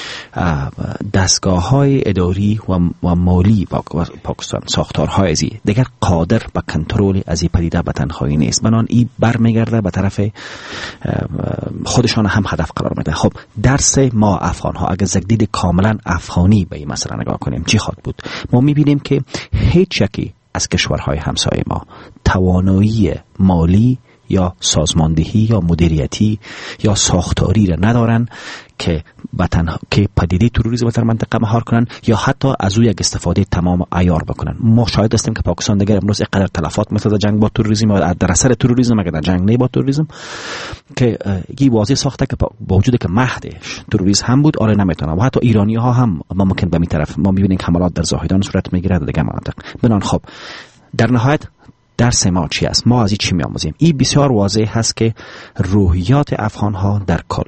دستگاه های اداری و, و مالی پاکستان، ساختارهای ازی دیگر قادر به کنترل از این پدیده به تنهایی نیست، بنان این برمیگرده به طرف خودشان هم هدف قرار میده. خب درس ما افغان ها اگر زدید کاملا افغانی به این مسئله نگاه کنیم چی خواهد بود؟ ما میبینیم که هیچ یکی از کشورهای همسایه ما توانایی مالی یا سازماندهی یا مدیریتی یا ساختاری را ندارن که بطن که پدیده تروریسم در منطقه مهار کنن یا حتی از او یک استفاده تمام عیار بکنن. ما شاهد هستیم که پاکستان دیگر امروز اینقدر تلفات مثل جنگ با تروریسم و در اثر تروریسم اگر در جنگ نه با تروریسم که این واضح ساخته که با وجود که مهدش تروریسم هم بود آره نمیتونه و حتی ایرانی ها هم ممکن به می طرف ما میبینیم که حملات در زاهدان صورت میگیره در دیگر مناطق. بنان خب در نهایت درس ما چی است؟ ما از این چی می‌آموزیم؟ این بسیار واضح هست که روحیات افغان ها در کل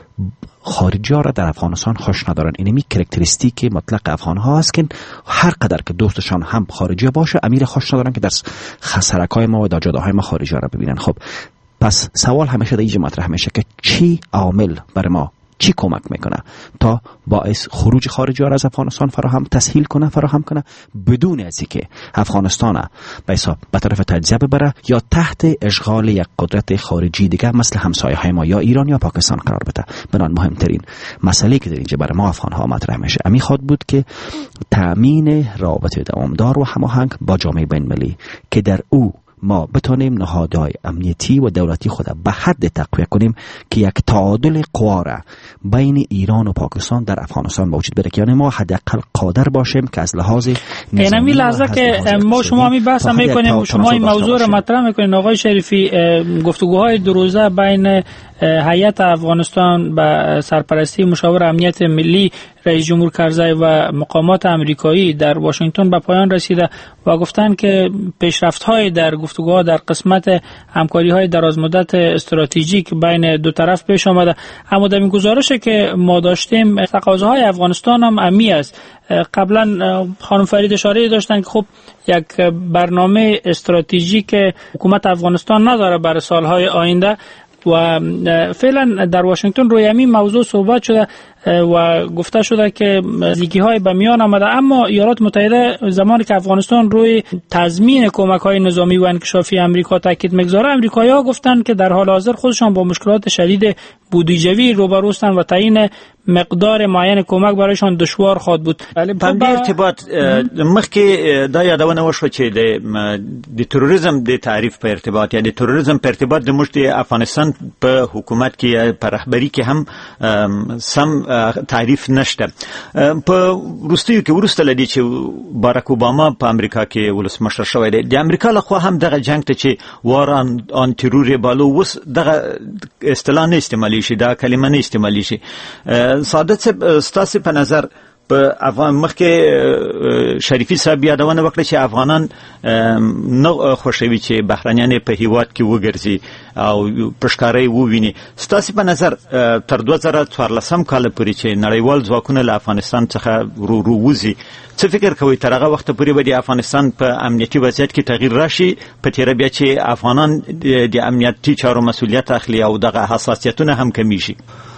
خارجی ها را در افغانستان خوش ندارن. اینمی کرکتریستیک مطلق افغان ها است که هر قدر که دوستشان هم خارجی باشه امیر خوش ندارن که در سرکای ما و در جاده‌های ما خارجی ها را ببینن. خب پس سوال همیشه در اینجا مطرح میشه که چی عامل برای ما چی کمک میکنه تا باعث خروج خارجی ها از افغانستان فراهم تسهیل کنه فراهم کنه بدون از اینکه افغانستان به حساب به طرف تجزیه ببره یا تحت اشغال یک قدرت خارجی دیگه مثل همسایه های ما یا ایران یا پاکستان قرار بده. بنان مهمترین مسئله که در اینجا برای ما افغان ها مطرح میشه امی خواد بود که تامین رابطه دوامدار و هماهنگ با جامعه بین المللی که در او ما بتونیم نهادهای امنیتی و دولتی خود به حد تقویه کنیم که یک تعادل قوا را بین ایران و پاکستان در افغانستان موجود بره که یعنی ما حداقل قادر باشیم که از لحاظ نظامی این لحظه که ما شما می بحث میکنیم شما این موضوع را مطرح میکنین آقای شریفی، گفتگوهای دو روزه بین هیئت افغانستان به سرپرستی مشاور امنیت ملی رئیس جمهور کرزی و مقامات امریکایی در واشنگتن به پایان رسیده و گفتند که پیشرفت‌های در گفتگوها در قسمت همکاری‌های درازمدت استراتژیک بین دو طرف پیش آمده. اما در این گزارشی که ما داشتیم تقاضاهای افغانستان هم امی است. قبلا خانم فرید اشاره داشتن که خب یک برنامه استراتژیک حکومت افغانستان نداره برای سالهای آینده و فعلا در واشنگتن روی همین موضوع صحبت شده و گفته شده که نزدیکی های به میان آمده. اما ایالات متحده زمانی که افغانستان روی تضمین کمک های نظامی و انکشافی امریکا تاکید میگذاره، امریکایی‌ها گفتند که در حال حاضر خودشان با مشکلات شدید بودجوی روبرو هستند و تعیین مقدار معین کمک برایشان دشوار خواهد بود. په دې ارتباط مخکې دا یادونه وشوه چې د تروریزم د تعریف په ارتباط یا د تروریزم په ارتباط د موږ د افغانستان په حکومت کې په رهبری کې هم سم تعریف نشته. په وروستیو کې وروسته لدی چې باراک اوباما په امریکا کې ولسمشر شوی دی، د امریکا لخوا هم دغه جنگ ته چې وار آن ترور بالو وس دغه اصطلاح نه استعمالي شي، دا کلمه نه استعمالي شي. سعادت صاحب ستاسو په نظر په افغان مخکې شریفي صاحب یادونه وکړه چې افغانان نه خوښوي چې بهرنیان په هیواد کې وګرځي او په ښکارۍ وویني. ستاسو په نظر تر دوه زره څوارلسم کال پورې چې نړیوال ځواکونه له افغانستان څخه ورو ورو وځي، څه فکر کوئ تر هغه وخته پورې به د افغانستان په امنیتي وضعیت کې تغییر راشي؟ په تیره بیا چې افغانان د امنیتي چارو مسؤلیت اخلي او دغه حساسیتونه هم کمیږي.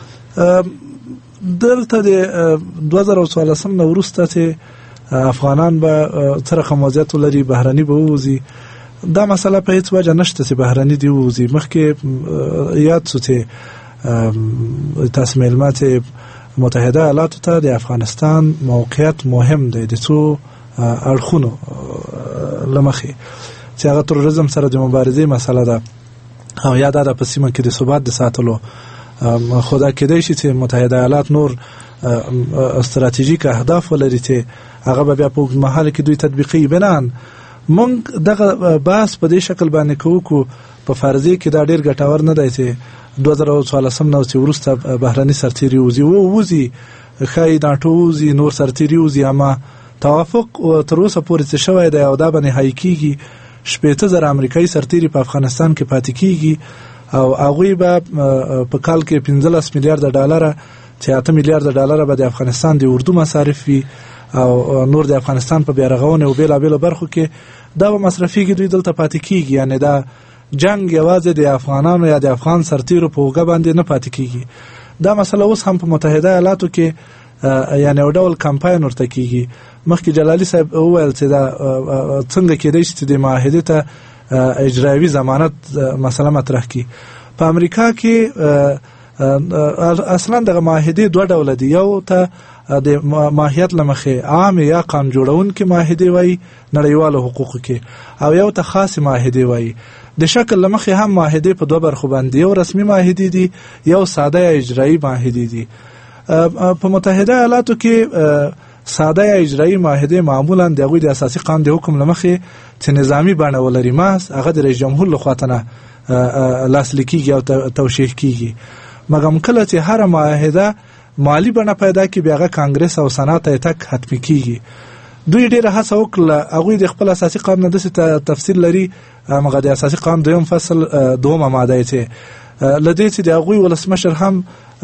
دلته د دوه زره څوارلسم نه وروسته چې افغانان به څه رقم وضعیت ولري، بهرني به ووځي، دا مسله په هیڅ وجه نشته چې بهرني دی ووځي. مخکې یاد شو چې تاسو مېلمه چې متحده ایالاتو ته د افغانستان موقعیت مهم دی د څو اړخونو له مخې چې هغه تروریزم سره د مبارزې مسله ده او یا دا په سیمه کې د ثبات د ساتلو. خو دا کېدای شي چې متحده ایالات نور استراتیژیک اهداف ولري چې هغه به بیا په اوږدمهاله کې دوی تطبیقي بنان. موږ دغه بحث په دې شکل باندې کوو کو په فرضیه کې دا ډېر ګټور نه دی چې دوه زره څوارلسم نه چې وروسته بهرني سرتیري وځي و وځي ښایي ناټو وځي، نور سرتیري وځي، اما توافق تر اوسه پورې څه شوی دی او دا به نهایي کېږي. شپېته زره امریکایي سرتیري په افغانستان کې پاتې کېږي او هغوی به په کال کې پنځلس میلیارډ ډالره چې اته میلیارډ ډالره به د افغانستان د اردو مصارف وي او نور د افغانستان په بیارغونه او بیلابیلو برخو کې دا به مصرفيږي، دوی دلته پاتې کېږي. یعنی دا جنگ یوازې د افغانانو یا د افغان سرتیرو په اوږه باندې نه پاتې کېږي. دا مسله اوس هم په متحده ایالاتو کې یعنی یو ډول کمپاین ورته کېږي. مخکې جلالي صاحب وویل چې دا څنګه کېدای شي چې د معاهدې ته اجرایوي ضمانت مسله مطرح کړي. په امریکا کې اصلا دغه معاهدې دوه ډوله دي، یو ته د ماهیت لمخې عام یا قانون جوړونکي معاهدې وایي نړیوالو حقوقو کې، او یو ته خاص معاهدې وایي. د شکل لمخې هم معاهدې په دوه برخو باندې، یو رسمي معاهدې دي، یو ساده یا اجرایي معاهدې دي. په متحده ایالاتو کې ساده یا اجرایي معاهدې معمولا د هغوی د اساسي قانون د حکم لمخې چې نظامي بڼه ولري، ماس هغه د رئیس جمهور لخوا ته لاسلیک کېږي او توشیح کېږي. مګر کله چې هر معاهده مالی بڼه پیدا کړي بیا هغه کانګرس او سنا ته تک حتمي کېږي. دوی ډېره هڅه وکړه، هغوی د خپل اساسي قانون نه داسې تفصیل لري، هغه د اساسي قانون دویم فصل دومه ماده چې لدې چې د هغوی ولسمشر هم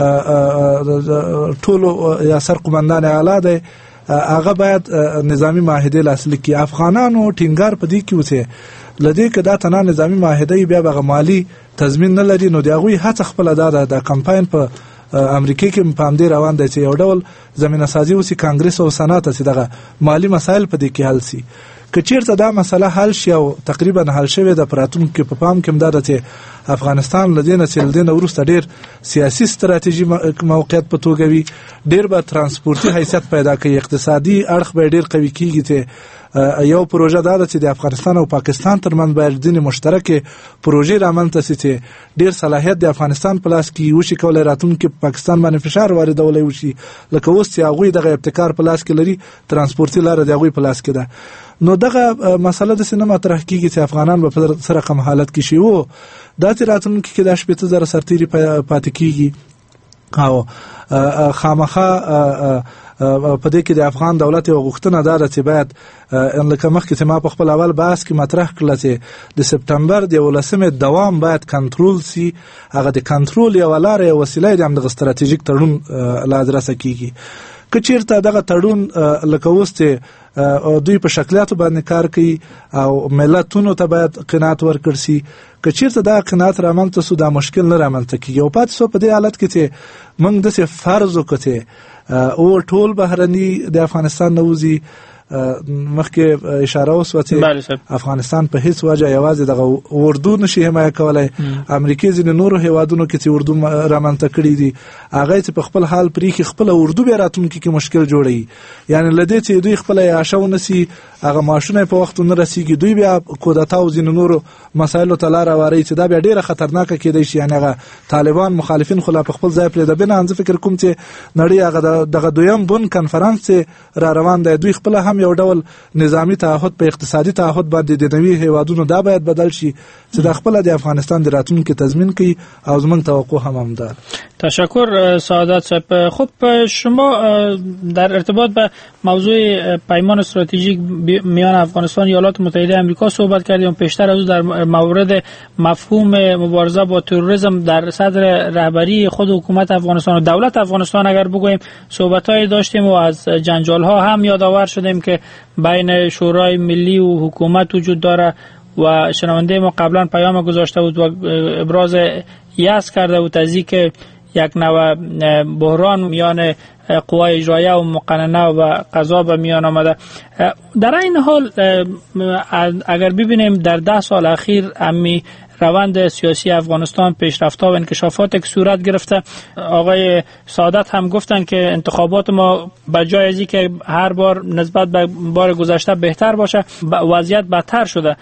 ټولو یا سرقمندان اعلی دی، هغه باید نظامی معاهده لاسلیک کړي. افغانانو ټینګار په دې کې وته لدې کې دا تنه نظامی معاهده بیا به مالی تضمین نه لري، نو د هغوی هڅه خپل ادا د کمپاین په امریکا کې په امدې روان دی چې یو ډول زمينه سازي وسی کانګرس او سنات چې دغه مالی مسایل په دې کې حل سي. که چیرته دا مسله حل شي او تقریبا حل شوه د پراتون کې په پام کې مدار چې افغانستان لدینه چې لدینه ورسته ډیر سیاسي ستراتیژي موقعیت په توګه وي، ډیر به ترانسپورتي حیثیت پیدا کوي، اقتصادي اړخ به ډیر قوي کیږي چې یو پروژه دا چې د افغانستان او پاکستان ترمنځ باید د مشترکه پروژې رامنځته شي چې ډیر صلاحیت د افغانستان په لاس کې وشي، کولای راتون کې پاکستان باندې فشار واردولای وشي، لکه اوس چې هغه دغه ابتکار په لاس کې لري، ترانسپورتي لار د هغه په لاس کې ده. نو دغه مسله د سینما طرح کیږي چې افغانان په سره کم حالت کې شي وو دا چې راتون کې د شپږ زره سرتيري پاتې کیږي او خامخا په دې کې د افغان دولت یو غوښتنه ده چې باید ان لکه مخکې ما په خپل اول بحث کې مطرح کړل چې د سپتمبر د ولسمې دوام باید کنټرول سي، هغه د کنټرول یو لار یو وسیله د امنیت ستراتیژیک تړون لا ادرسه کیږي. که چیرته دغه تړون لکه اوس ته دوی په شکلیاتو باندې کار کوي او ملتونو ته باید قناعت ورکړ سي، که چیرته دا قناعت رامنځته سو دا مشکل نه رامنځته کیږي او پاتې سو په دې حالت کې چې موږ د څه فرض وکړو او ټول بهرني د افغانستان نوځي. مخکې اشاره وسوه چې افغانستان په هیڅ وجه یوازې دغه اردو نشي حمایه کولای، امریکای ځینې نورو هیوادونو کې چې اردو رامنځته کړي دي هغه چې په خپل حال پرې کې خپل اردو بیا راتونکي کې مشکل جوړوي، یعنی لدې چې دوی خپل عاشو نسی هغه ماشونه په وخت نه رسیږي، دوی بیا کودتا او ځینې نورو مسایلو ته لار واري چې دا بیا ډیره خطرناکه کېدای شي. یعنی هغه طالبان مخالفین خلا په خپل ځای پرې د بنه انځ فکر کوم چې نړۍ هغه دغه دویم بن کنفرانس را روان دی، دوی خپل هم هم یو ډول نظامی تعهد په اقتصادي تعهد باندې د نوي هیوادونو دا باید بدل شي چې د خپل د افغانستان د راتلونکي تضمین کوي او زموږ توقع هم همدا. تشکر سعادت صاحب. خب شما در ارتباط به موضوع پیمان استراتژیک میان افغانستان و ایالات متحده آمریکا صحبت کردیم. پیشتر از در مورد مفهوم مبارزه با تروریسم در صدر رهبری خود حکومت افغانستان و دولت افغانستان اگر بگوییم صحبت‌های داشتیم و از جنجال‌ها هم یادآور شدیم که بین شورای ملی و حکومت وجود داره و شنونده ما قبلا پیام گذاشته بود و ابراز یأس کرده بود از اینکه یک نوع بحران میان قوای اجرایه و مقننه و قضا به میان آمده. در این حال اگر ببینیم در ده سال اخیر امی روند سیاسی افغانستان پیشرفت‌ها و انکشافات که صورت گرفته، آقای سعادت هم گفتن که انتخابات ما بجای از اینکه هر بار نسبت به بار گذشته بهتر باشه وضعیت بدتر شده.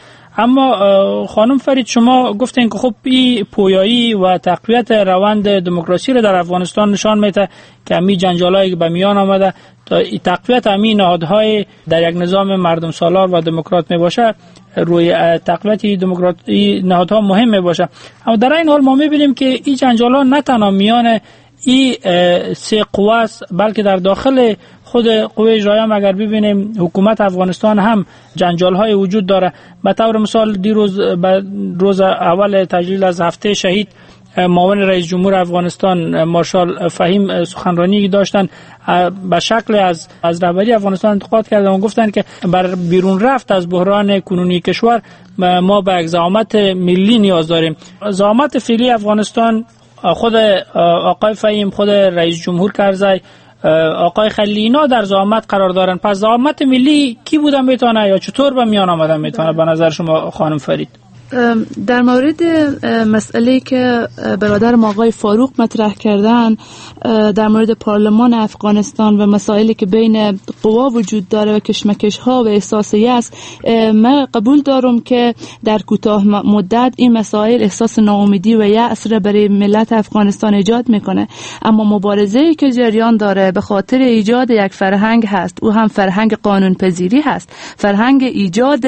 اما خانم فرید شما گفتین که خب این پویایی و تقویت روند دموکراسی رو در افغانستان نشان میده که امی جنجالایی به میان آمده تا تقویت امی نهادهای در یک نظام مردم سالار و دموکرات می باشه روی تقویت دموکراسی نهادها مهم می باشه. اما در این حال ما میبینیم که این جنجالات نه تنها میان این سه قوه است بلکه در داخل خود قوه اجرایی هم اگر ببینیم حکومت افغانستان هم جنجال های وجود داره. به طور مثال دیروز روز اول تجلیل از هفته شهید معاون رئیس جمهور افغانستان مارشال فهیم سخنرانی داشتن، به شکل از از رهبری افغانستان انتقاد کردن و گفتن که بر بیرون رفت از بحران کنونی کشور ما به یک زعامت ملی نیاز داریم. زعامت فعلی افغانستان خود آقای فهیم، خود رئیس جمهور کرزی، آقای خلیلی اینا در زعامت قرار دارن. پس زعامت ملی کی بودن میتونه یا چطور به میان آمدن میتونه به نظر شما خانم فرید؟ در مورد مسئله که برادر آقای فاروق مطرح کردن در مورد پارلمان افغانستان و مسائلی که بین قوا وجود داره و کشمکش ها و احساس یأس، من قبول دارم که در کوتاه مدت این مسائل احساس ناامیدی و یأس را برای ملت افغانستان ایجاد میکنه. اما مبارزه‌ای که جریان داره به خاطر ایجاد یک فرهنگ هست، او هم فرهنگ قانون پذیری هست، فرهنگ ایجاد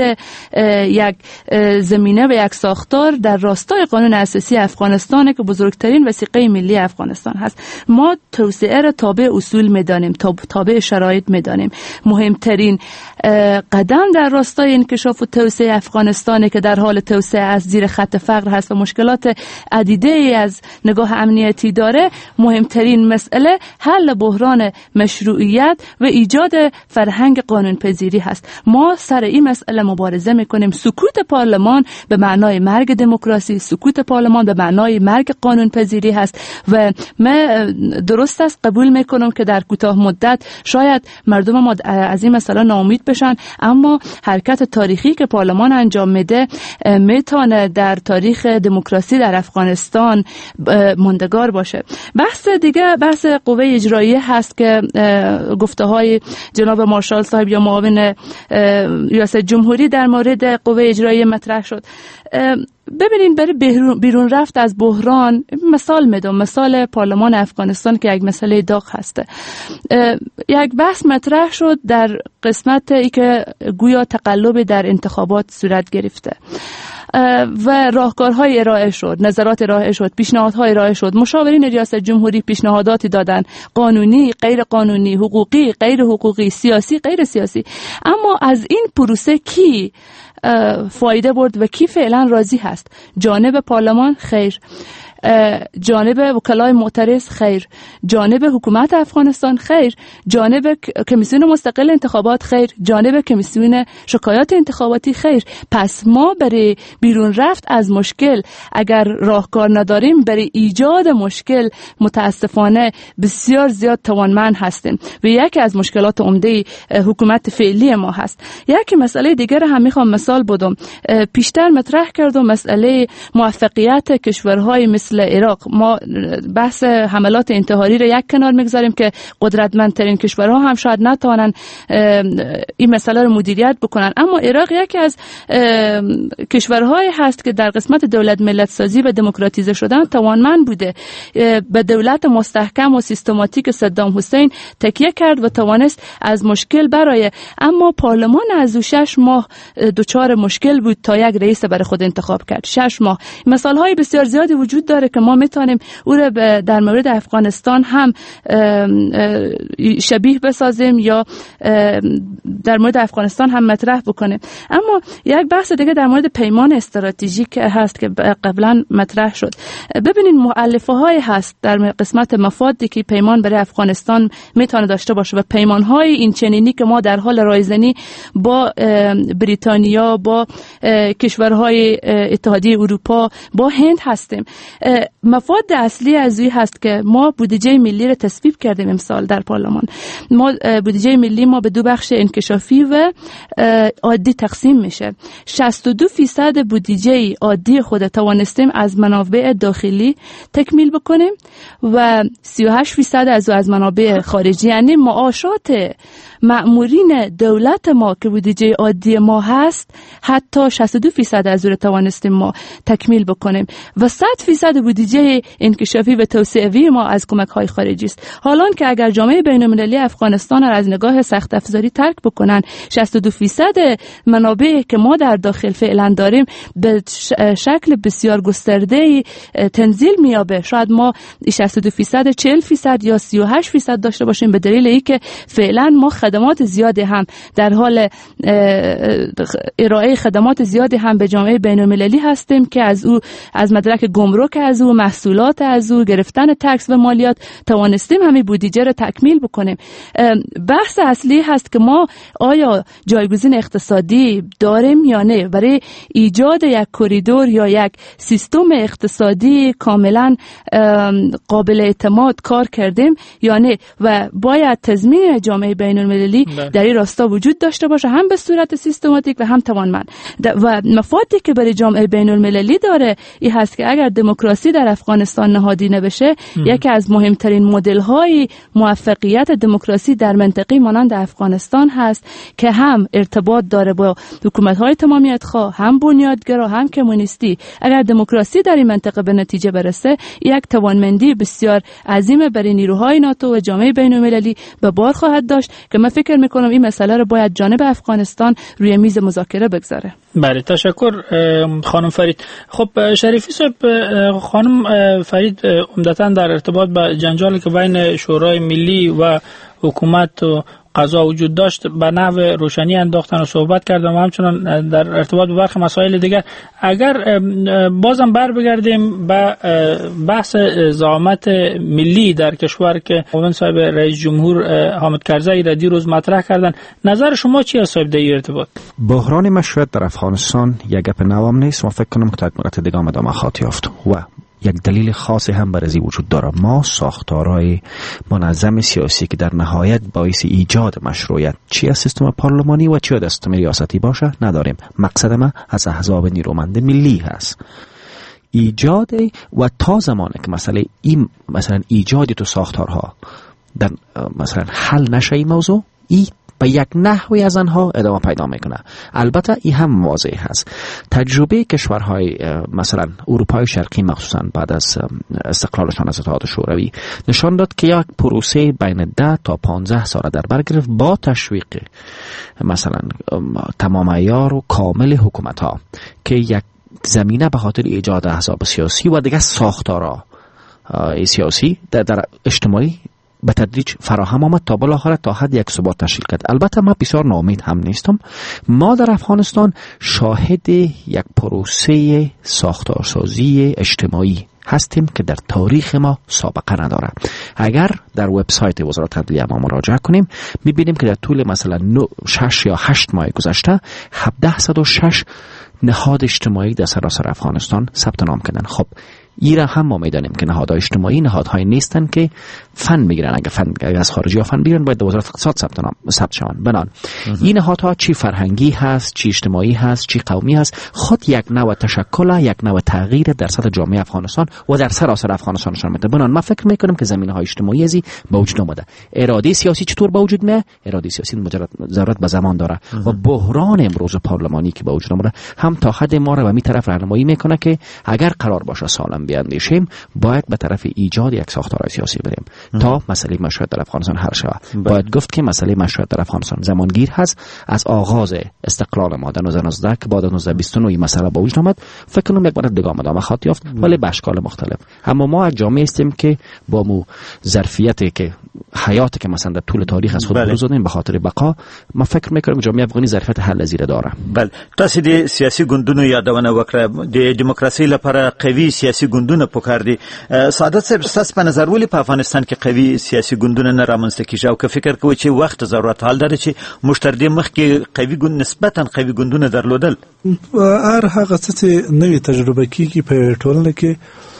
یک زمینه و یک ساختار در راستای قانون اساسی افغانستان که بزرگترین وثیقه ملی افغانستان هست. ما توسعه را تابع اصول میدانیم، تابع شرایط میدانیم. مهمترین قدم در راستای انکشاف و توسعه افغانستان که در حال توسعه از زیر خط فقر هست و مشکلات عدیده ای از نگاه امنیتی داره، مهمترین مسئله حل بحران مشروعیت و ایجاد فرهنگ قانون پذیری هست. ما سر این مسئله مبارزه میکنیم. سکوت پارلمان به معنای مرگ دموکراسی، سکوت پارلمان به معنای مرگ قانون پذیری هست و من درست است قبول میکنم که در کوتاه مدت شاید مردم ما از این مسئله ناامید بشن، اما حرکت تاریخی که پارلمان انجام میده میتونه در تاریخ دموکراسی در افغانستان ماندگار باشه. بحث دیگه بحث قوه اجراییه هست که گفته های جناب مارشال صاحب یا معاون ریاست جمهوری در مورد قوه اجراییه مطرح شد. ببینید برای بیرون رفت از بحران مثال میدم، مثال پارلمان افغانستان که یک مسئله داغ هسته. یک بحث مطرح شد در قسمت ای که گویا تقلب در انتخابات صورت گرفته و راهکارهای ارائه شد، نظرات ارائه شد، پیشنهادهای ارائه شد. مشاورین ریاست جمهوری پیشنهاداتی دادن، قانونی، غیر قانونی، حقوقی، غیر حقوقی، سیاسی، غیر سیاسی. اما از این پروسه کی فایده برد و کی فعلا راضی هست؟ جانب پارلمان خیر، جانب وکلای معترض خیر، جانب حکومت افغانستان خیر، جانب کمیسیون مستقل انتخابات خیر، جانب کمیسیون شکایات انتخاباتی خیر. پس ما برای بیرون رفت از مشکل اگر راهکار نداریم، برای ایجاد مشکل متاسفانه بسیار زیاد توانمند هستیم و یکی از مشکلات عمده حکومت فعلی ما هست. یک مسئله دیگر هم میخوام مثال سال بودم پیشتر مطرح کردم مسئله موفقیت کشورهای مثل عراق. ما بحث حملات انتحاری را یک کنار میگذاریم که قدرتمندترین کشورها هم شاید نتوانن این مسئله رو مدیریت بکنن، اما عراق یکی از کشورهایی هست که در قسمت دولت ملت سازی و دموکراتیزه شدن توانمند بوده. به دولت مستحکم و سیستماتیک صدام حسین تکیه کرد و توانست از مشکل برای، اما پارلمان از او شش ماه دچار مشکل بود تا یک رئیس برای خود انتخاب کرد. شش ماه. مثال های بسیار زیادی وجود داره که ما میتونیم او را در مورد افغانستان هم شبیه بسازیم یا در مورد افغانستان هم مطرح بکنیم. اما یک بحث دیگه در مورد پیمان استراتژیک هست که قبلا مطرح شد. ببینید مؤلفه های هست در قسمت مفادی که پیمان برای افغانستان میتونه داشته باشه و پیمان های این چنینی که ما در حال رایزنی با بریتانیا، با کشورهای اتحادیه اروپا، با هند هستیم. مفاد اصلی از این هست که ما بودجه ملی را تصویب کردیم امسال در پارلمان. ما بودجه ملی ما به دو بخش انکشافی و عادی تقسیم میشه. شصت و دو فیصد بودجه عادی خود توانستیم از منابع داخلی تکمیل بکنیم و سی و هشت فیصد از از منابع خارجی، یعنی معاشات مأمورین دولت ما که بودجه عادی ما هست حتی شصت و دو فیصد از اون توانستیم ما تکمیل بکنیم و صد فیصد بودجه انکشافی و توسعه‌ای ما از کمک‌های خارجی است. حالان که اگر جامعه بین‌المللی افغانستان را از نگاه سخت افزاری ترک بکنن، شصت و دو فیصد منابع که ما در داخل فعلا داریم به شکل بسیار گسترده تنزیل میابه. شاید ما شصت و دو فیصد چهل فیصد یا سی و هشت فیصد داشته باشیم به دلیل اینکه فعلا ما خدمات زیادی هم در حال ارائه خدمات زیادی هم به جامعه بین‌المللی هستیم که از او از مدرک گمرک، از او محصولات، از او گرفتن تکس و مالیات توانستیم همین بودجه را تکمیل بکنیم. بحث اصلی هست که ما آیا جایگزین اقتصادی داریم یا نه. برای ایجاد یک کوریدور یا یک سیستم اقتصادی کاملا قابل اعتماد کار کردیم یا نه و باید تضمین جامعه بین‌المللی در این راستا وجود داشته باشه، هم به صورت سیستماتیک و هم توانمند. و مفادی که برای جامعه بین‌المللی داره این هست که اگر دموکراسی در افغانستان نهادینه بشه، یکی از مهمترین مدل‌های موفقیت دموکراسی در منطقه مانند افغانستان هست که هم ارتباط داره با حکومت‌های تمامیت خواه، هم بنیادگرا، هم کمونیستی. اگر دموکراسی در این منطقه به نتیجه برسه، یک توانمندی بسیار عظیم برای نیروهای ناتو و جامعه بین‌المللی به بار خواهد داشت که من فکر میکنم این مسئله رو باید جانب افغانستان روی میز مذاکره بگذاره. بله، تشکر خانم فرید. خب شریفی صاحب، خانم فرید عمدتاً در ارتباط با جنجالی که بین شورای ملی و حکومت و قضا وجود داشت به نحو روشنی انداختن و صحبت کردم و همچنان در ارتباط با برخی مسائل دیگر. اگر بازم بر بگردیم به بحث زعامت ملی در کشور که معاون صاحب رئیس جمهور حامد کرزی را دیروز مطرح کردن، نظر شما چی است صاحب در این ارتباط؟ بحران مشروعیت در افغانستان یک گپ نوام نیست. ما فکر کنم که تا یک مدت دیگه هم ادامه خواهد یافت و یک دلیل خاصی هم برای وجود داره. ما ساختارهای منظم سیاسی که در نهایت باعث ایجاد مشروعیت چی از سیستم پارلمانی و چی از سیستم ریاستی باشه نداریم. مقصد ما از احزاب نیرومند ملی هست ایجاد و تا زمانی که مسئله این مثلا ایجاد تو ساختارها در مثلا حل نشه این موضوع، این به یک نحوی از آنها ادامه پیدا میکنه. البته این هم واضح هست تجربه کشورهای مثلا اروپای شرقی مخصوصا بعد از استقلالشان از اتحاد شوروی نشان داد که یک پروسه بین ده تا پانزده سال در بر گرفت با تشویق مثلا تمام عیار و کامل حکومت ها که یک زمینه به خاطر ایجاد احزاب سیاسی و دیگه ساختارها سیاسی در, در اجتماعی به تدریج فراهم آمد تا بالاخره تا حد یک ثبات تشکیل کرد. البته من بسیار ناامید هم نیستم. ما در افغانستان شاهد یک پروسه ساختارسازی اجتماعی هستیم که در تاریخ ما سابقه نداره. اگر در وبسایت وزارت عدلیه ما مراجعه کنیم میبینیم که در طول مثلا شش یا هشت ماه گذشته هفده صد و شش نهاد اجتماعی در سراسر افغانستان ثبت نام کردن. خب این را هم ما میدانیم که نهادهای اجتماعی نهادهای نیستن که فن میگیرن. اگه فن اگه از خارجی ها فن بگیرن باید در وزارت اقتصاد ثبت نام ثبت شوند. بنان این نهادها چی فرهنگی هست، چی اجتماعی هست، چی قومی هست، خود یک نوع تشکل، یک نوع تغییر در سطح جامعه افغانستان و در سراسر افغانستان نشان میده. بنان ما فکر میکنم که زمینه‌های اجتماعی ازی به وجود اومده. اراده سیاسی چطور به وجود میاد؟ اراده سیاسی مجرد ضرورت به زمان داره و بحران امروز پارلمانی که به وجود اومده هم تا حد ما را به می طرف راهنمایی میکنه که اگر قرار باشه سالم بیاندیشیم باید به طرف ایجاد یک ساختار سیاسی بریم تا مسئله مشروعیت در افغانستان حل شود. باید گفت که مسئله مشروعیت در افغانستان زمانگیر هست. از آغاز استقلال ما در هزار و نوزده که بعد از هزار و نوزده بیست و نه این مسئله به وجود آمد، فکر کنم یک بار دیگه ادامه خواهد یافت ولی به اشکال مختلف. اما ما یک جامعه هستیم که با مو ظرفیتی که حیاتی که مثلا در طول تاریخ از خود بروز دادیم به خاطر بقا، ما فکر میکنم جامعه افغانی ظرفیت حل زیر داره. بله، تاسو د سیاسي ګوندونو یادونه وکړه، د دیموکراسي لپاره قوي سیاسي ګوندونه پکار دي. سعادت صاحب، ستاسو په نظر ولې په افغانستان کې قوي سیاسي ګوندونه نه رامنځته کیږي او که فکر کوئ چې وخت ضرورت حال لري چې موږ تر دې مخکې قوي ګوند نسبتا قوي ګوندونه درلودل؟ هر هغه څه چې نوې تجربه کیږي په ټولنه کې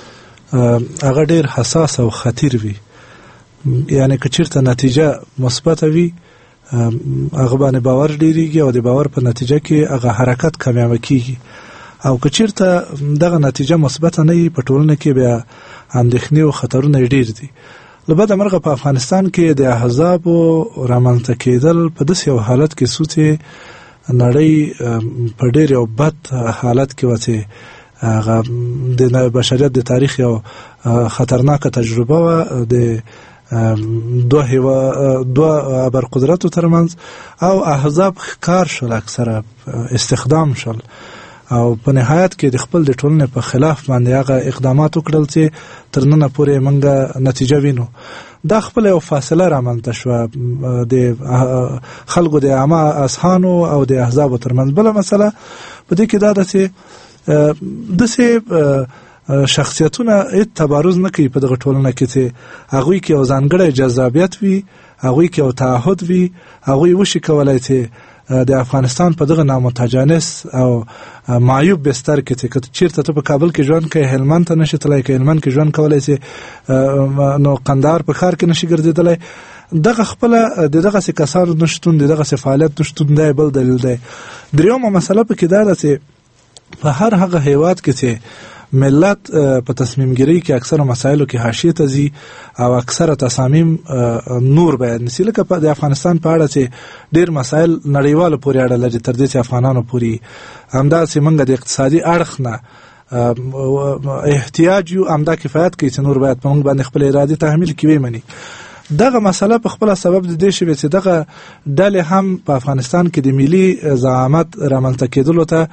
هغه ډېر حساس او خطیر وي. یعنی که چیرته نتیجه مثبت وي هغه باندې باور ډیریږي او د باور په نتیجه کې هغه حرکت کامیاب کیږي، او که چیرته دغه نتیجه مثبت نه وي په ټولنه کې بیا اندېښنې او خطرونه ډیر دي. لبدا مرغه په افغانستان کې د احزاب رامنځته کېدل په داسې یو حالت کې سوته نړۍ په ډیر یو بد حالت کې وته هغه د بشریت د تاریخ یو خطرناکه تجربه و د دو هوا دو ابرقدرتو ترمنځ او احزاب ښکار شول، اکثره استخدام شول او په نهایت کې د خپل د ټولنې په خلاف باندې هغه اقدامات وکړل چې تر نن پورې موږ نتیجه وینو. دا خپل یو فاصله رامنځته شوه د خلکو د عامه اذهانو او د احزابو ترمنځ. بله مسله په دې کې دا ده چې داسې شخصیتونه هیڅ تبارز نه کوي په دغه ټولنه کې چې هغوی کې یو ځانګړی جذابیت وي، هغوی کې یو تعهد وي، هغوی وشي کولی چې د افغانستان په دغه نامتجانس او معیوب بستر کې چې چیرته ته په کابل کې ژوند کوي هلمند ته نشي تللی، که هلمند کې ژوند کولی چې نو قندهار په ښار کې نشي ګرځېدلی. دغه خپله د دغسې کسانو نشتون، د دغسې فعالیت نشتون دی بل دلیل دی. دریمه مسله پکې دا ده چې په هر هغه هیواد کې چې ملت په تصمیم گیری کې اکثر مسایلو کې حاشیه ته ځي او اکثر تصامیم نور بیان نسی، لکه د افغانستان په اړه چې ډیر مسایل نړیوالو پورې اړه لري تر دې چې افغانانو پورې همداسې موږ د اقتصادي اړخ نه احتیاج یو همدا کفایت کوي چې نور باید په موږ باندې خپل ارادي تحمیل کوي مني. دغه مسله په خپل سبب د دې شوی چې دغه ډلې هم په افغانستان کې د ملي زعامت رامنځته کېدلو ته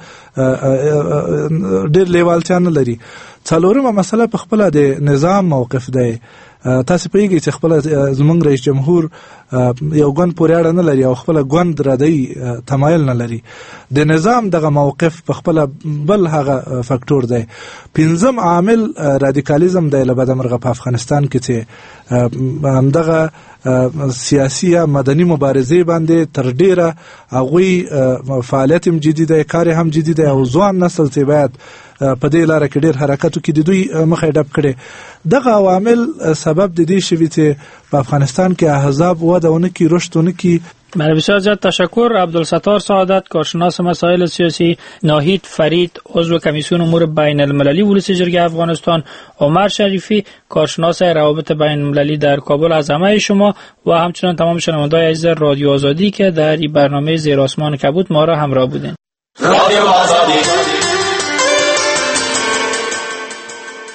ډېر لیوالتیا نه لري. څلورمه مسله په خپل د نظام موقف دی. تاسو پوهیږئ چې خپل زمونږ رئیس جمهور یو ګوند پورې اړه نه لري او خپل ګوند ردی تمایل نه لري. د نظام دغه موقف په خپل بل هغه فاکتور دی. پنځم عامل رادیکالیزم دی له بدمرغه په افغانستان کې چې همدغه سیاسي یا مدني مبارزې باندې تر ډیره هغوی فعالیت هم جدي دی، کار هم جدي دی او ځوان نسل چې باید په دې لاره کې ډیر حرکت وکړي د دوی مخه ډب کړي. دغه عوامل سبب د دې شوي چې په افغانستان کې احزاب وده ونه کړي، رشد ونه کړي. بله، بسیار زیاد تشکر. عبدالستار سعادت، کارشناس مسائل سیاسی، ناهید فرید، عضو کمیسیون امور بین المللی ولسی جرگه افغانستان، عمر شریفی، کارشناس روابط بین المللی در کابل، از همه شما و همچنان تمام شنونده‌های عزیز رادیو آزادی که در این برنامه زیر آسمان کبود ما را همراه بودین. رادیو آزادی